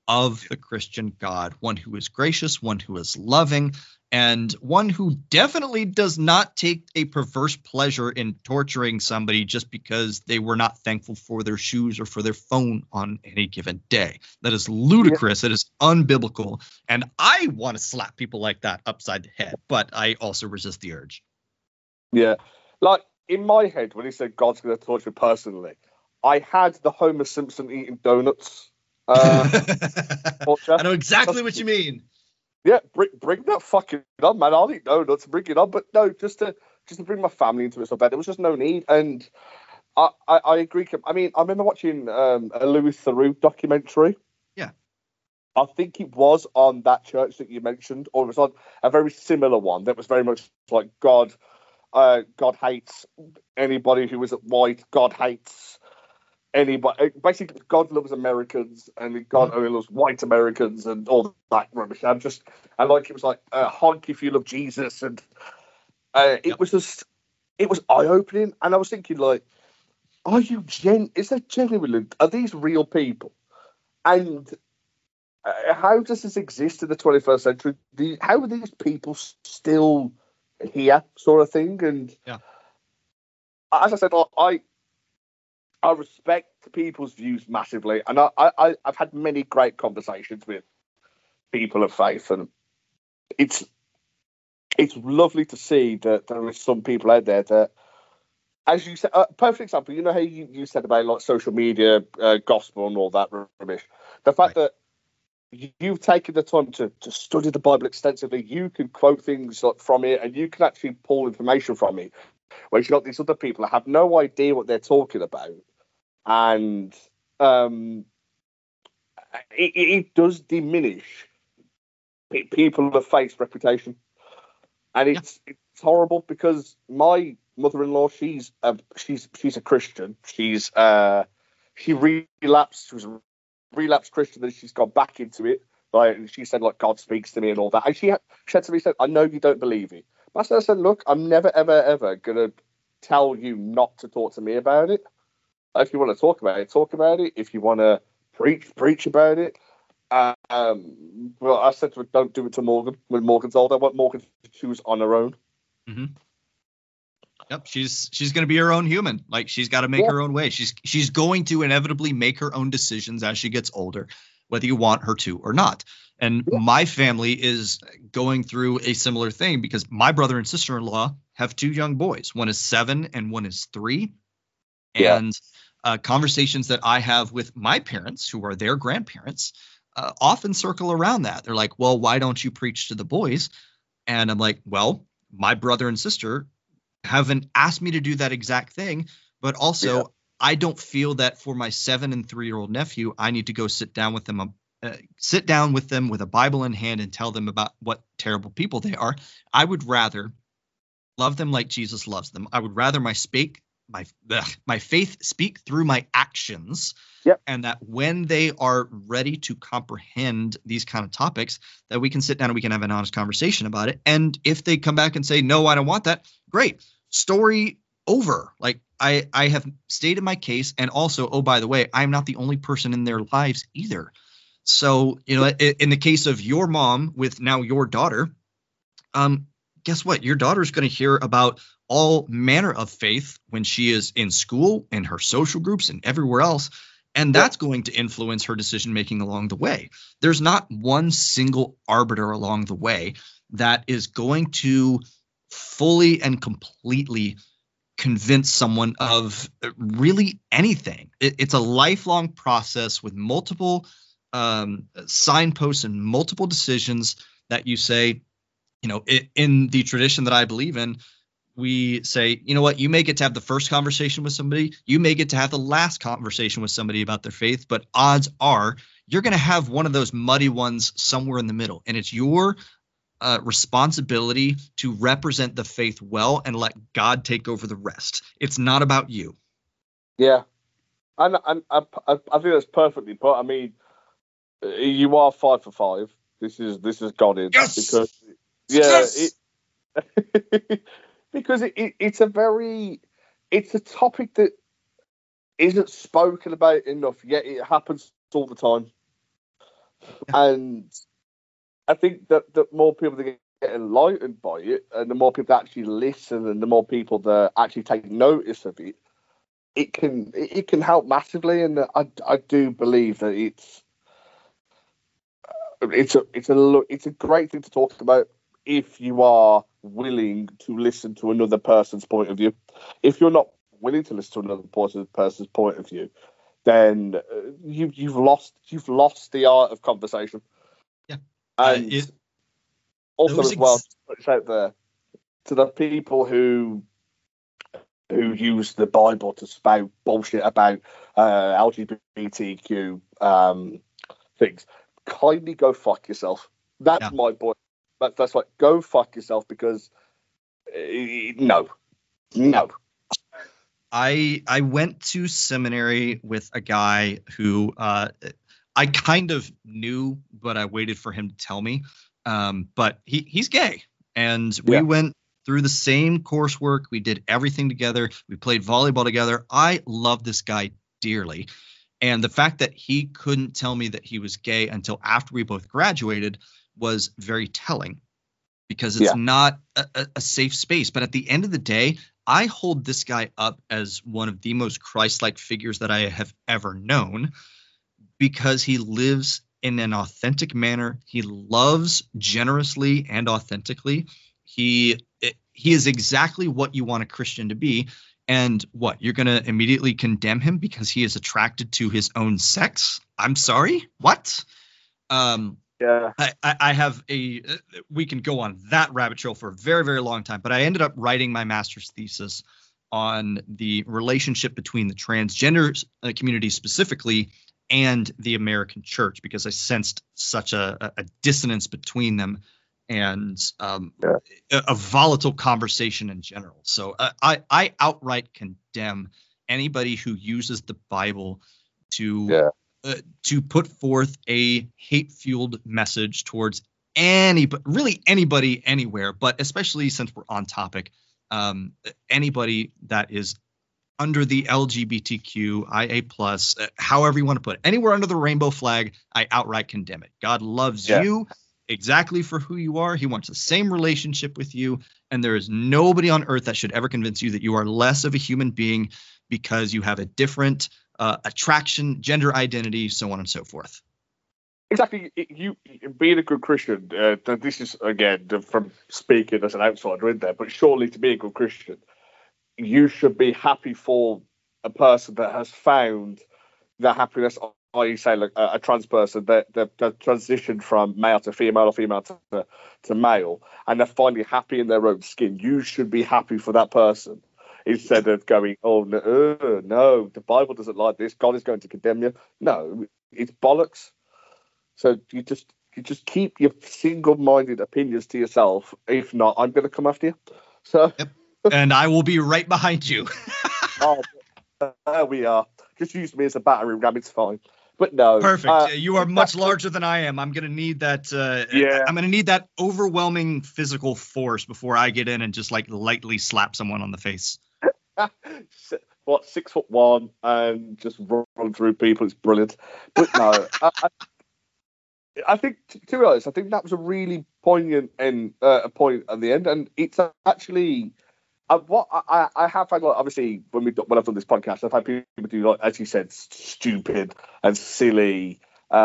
of the Christian God, one who is gracious, one who is loving, and one who definitely does not take a perverse pleasure in torturing somebody just because they were not thankful for their shoes or for their phone on any given day. That is ludicrous. It is unbiblical. And I want to slap people like that upside the head, but I also resist the urge. Yeah. Like, in my head, when he said God's going to torture personally, I had the Homer Simpson eating donuts. I know exactly what you mean. Yeah, bring that fucking on, man. I'll eat donuts, bring it on. But no, just to bring my family into it so bad. There was just no need. And I agree. I mean, I remember watching a Louis Theroux documentary. Yeah. I think it was on that church that you mentioned, or it was on a very similar one that was very much like God hates anybody who isn't white. God hates anybody. Basically, God loves Americans and God only loves white Americans and all that rubbish. And like it was like honk if you love Jesus, and it was eye opening. And I was thinking, like, are these real people? And how does this exist in the 21st century? How are these people still here, sort of thing? And as I said, I respect people's views massively, and I've had many great conversations with people of faith, and it's lovely to see that there are some people out there that, as you said, perfect example. You know how you said about like social media, gospel, and all that rubbish. The fact that you've taken the time to study the Bible extensively, you can quote things like from it, and you can actually pull information from it. Whereas you've got these other people that have no idea what they're talking about. And it does diminish people of faith's reputation, and it's horrible because my mother-in-law, she's a Christian. She relapsed. She was a relapsed Christian, and she's gone back into it. Like she said, like God speaks to me and all that. And she said to me, "I know you don't believe it." But I said, "Look, I'm never ever gonna tell you not to talk to me about it. If you want to talk about it, talk about it. If you want to preach about it." Well, I said to her, don't do it to Morgan when Morgan's older. I want Morgan to choose on her own. Mm-hmm. Yep, she's going to be her own human. Like she's got to make her own way. She's going to inevitably make her own decisions as she gets older, whether you want her to or not. And my family is going through a similar thing because my brother and sister-in-law have two young boys. One is 7 and one is 3. And conversations that I have with my parents, who are their grandparents, often circle around that. They're like, well, why don't you preach to the boys? And I'm like, well, my brother and sister haven't asked me to do that exact thing. But also, I don't feel that for my 7 and 3-year-old nephew, I need to go sit down with them with a Bible in hand and tell them about what terrible people they are. I would rather love them like Jesus loves them. I would rather my faith speak through my actions, and that when they are ready to comprehend these kind of topics, that we can sit down and we can have an honest conversation about it. And if they come back and say, no, I don't want that, great. Story over. Like I have stated my case. And also, oh, by the way, I'm not the only person in their lives either. So, in the case of your mom with now your daughter, guess what? Your daughter's going to hear about all manner of faith when she is in school, in her social groups, and everywhere else. And that's going to influence her decision making along the way. There's not one single arbiter along the way that is going to fully and completely convince someone of really anything. It's a lifelong process with multiple signposts and multiple decisions that you say, in the tradition that I believe in, we say, you know what, you may get to have the first conversation with somebody, you may get to have the last conversation with somebody about their faith, but odds are you're going to have one of those muddy ones somewhere in the middle. And it's your responsibility to represent the faith well and let God take over the rest. It's not about you. Yeah. And I think that's perfectly put. I mean, you are 5 for 5. This is God in. Yes! Because because it's a topic that isn't spoken about enough, yet it happens all the time. And I think that the more people that get enlightened by it, and the more people that actually listen, and the more people that actually take notice of it, it can help massively. And I do believe that it's a great thing to talk about if you are willing to listen to another person's point of view. If you're not willing to listen to another person's point of view, then you've lost the art of conversation. Yeah. And also as well, it's out there to the people who use the Bible to spout bullshit about LGBTQ things. Kindly go fuck yourself. That's my point. That's like, go fuck yourself, because no. I went to seminary with a guy who I kind of knew, but I waited for him to tell me. But he's gay, and we went through the same coursework. We did everything together. We played volleyball together. I love this guy dearly. And the fact that he couldn't tell me that he was gay until after we both graduated was very telling, because it's not a safe space. But at the end of the day, I hold this guy up as one of the most Christ-like figures that I have ever known, because he lives in an authentic manner. He loves generously and authentically. He is exactly what you want a Christian to be. And what, you're going to immediately condemn him because he is attracted to his own sex? I'm sorry, what? I have we can go on that rabbit trail for a very, very long time, but I ended up writing my master's thesis on the relationship between the transgender community specifically and the American church, because I sensed such a dissonance between them, and a volatile conversation in general. So I outright condemn anybody who uses the Bible to put forth a hate-fueled message towards really anybody, anywhere, but especially, since we're on topic, anybody that is under the LGBTQIA+, however you want to put it, anywhere under the rainbow flag, I outright condemn it. God loves you exactly for who you are. He wants the same relationship with you, and there is nobody on earth that should ever convince you that you are less of a human being because you have a different attraction, gender identity, so on and so forth. Exactly. You being a good Christian, this is, again, from speaking as an outsider in there, but surely to be a good Christian, you should be happy for a person that has found the happiness, you say, like a trans person that transitioned from male to female or female to male, and they're finally happy in their own skin. You should be happy for that person, instead of going, oh no, the Bible doesn't like this, God is going to condemn you. No, it's bollocks. So you just keep your single-minded opinions to yourself. If not, I'm going to come after you. So, and I will be right behind you. Oh, there we are. Just use me as a battering ram. It's fine. But no. Perfect. You are much larger than I am. I'm going to need that. I'm going to need that overwhelming physical force before I get in and just like lightly slap someone on the face. What, 6'1" and just run through people? It's brilliant. But no, I think, to be honest, I think that was a really poignant a point at the end, and it's actually. What I have had, like, obviously, when I've done this podcast, I've had people do, like, as you said, stupid and silly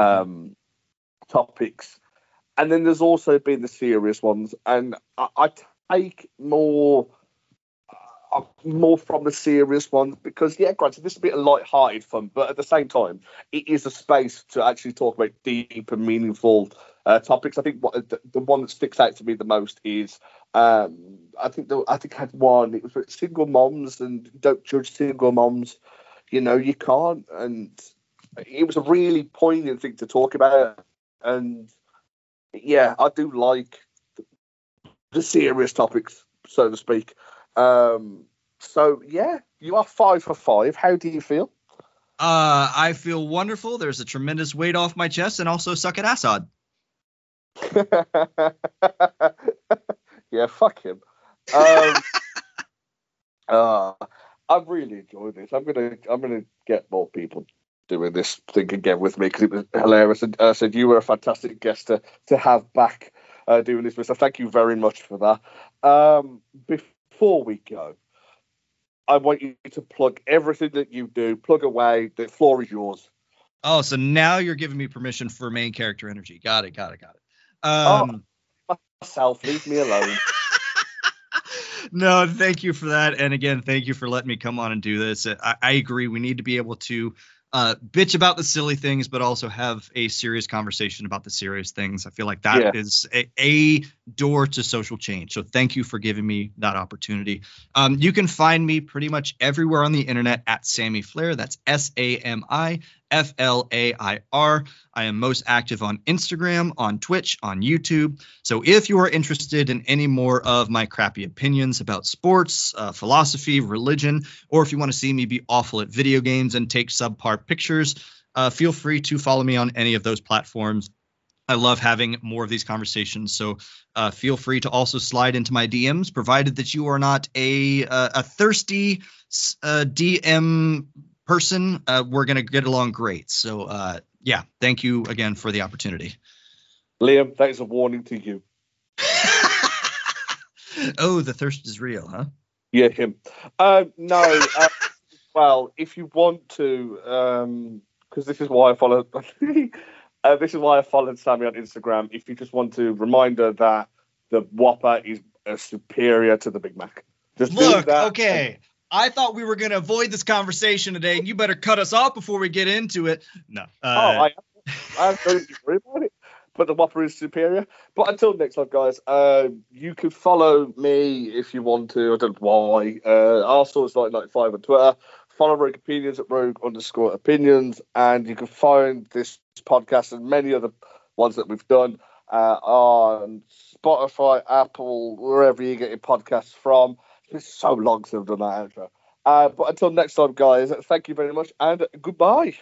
topics, and then there's also been the serious ones, and I take more from the serious ones, because, granted, this is a bit of light-hearted fun, but at the same time, it is a space to actually talk about deep and meaningful topics. I think the one that sticks out to me the most is, I think I had one. It was with single moms, and don't judge single moms. You can't. And it was a really poignant thing to talk about. And I do like the serious topics, so to speak. So you are 5 for 5. How do you feel? I feel wonderful. There's a tremendous weight off my chest, and also suck at Assad. Yeah, fuck him. I've really enjoyed this. I'm gonna get more people doing this thing again with me because it was hilarious. And I said you were a fantastic guest to have back doing this. So thank you very much for that. Before we go, I want you to plug everything that you do. Plug away. The floor is yours. Oh, so now you're giving me permission for main character energy. Got it. Myself, leave me alone. No, thank you for that. And again, thank you for letting me come on and do this. I agree. We need to be able to bitch about the silly things, but also have a serious conversation about the serious things. I feel like that is a door to social change. So thank you for giving me that opportunity. You can find me pretty much everywhere on the internet at Sammy Flair. That's SAMI FLAIR. I am most active on Instagram, on Twitch, on YouTube. So if you are interested in any more of my crappy opinions about sports, philosophy, religion, or if you want to see me be awful at video games and take subpar pictures, feel free to follow me on any of those platforms. I love having more of these conversations. So feel free to also slide into my DMs, provided that you are not a thirsty DM person. We're going to get along great. So thank you again for the opportunity. Liam, that is a warning to you. Oh, the thirst is real, huh? Yeah, him. No. Well, if you want to, because this is why I follow. This is why I followed Sammy on Instagram. If you just want to, reminder that the Whopper is superior to the Big Mac. Just look, okay. I thought we were going to avoid this conversation today, and you better cut us off before we get into it. No. I don't agree about it. But the Whopper is superior. But until next time, guys, you can follow me if you want to. I don't know why. Arsenal95 on Twitter. Follow Rogue Opinions at Rogue_Opinions. And you can find this podcast and many other ones that we've done on Spotify, Apple, wherever you get your podcasts from. It's so long since I've done that outro. But until next time, guys, thank you very much and goodbye.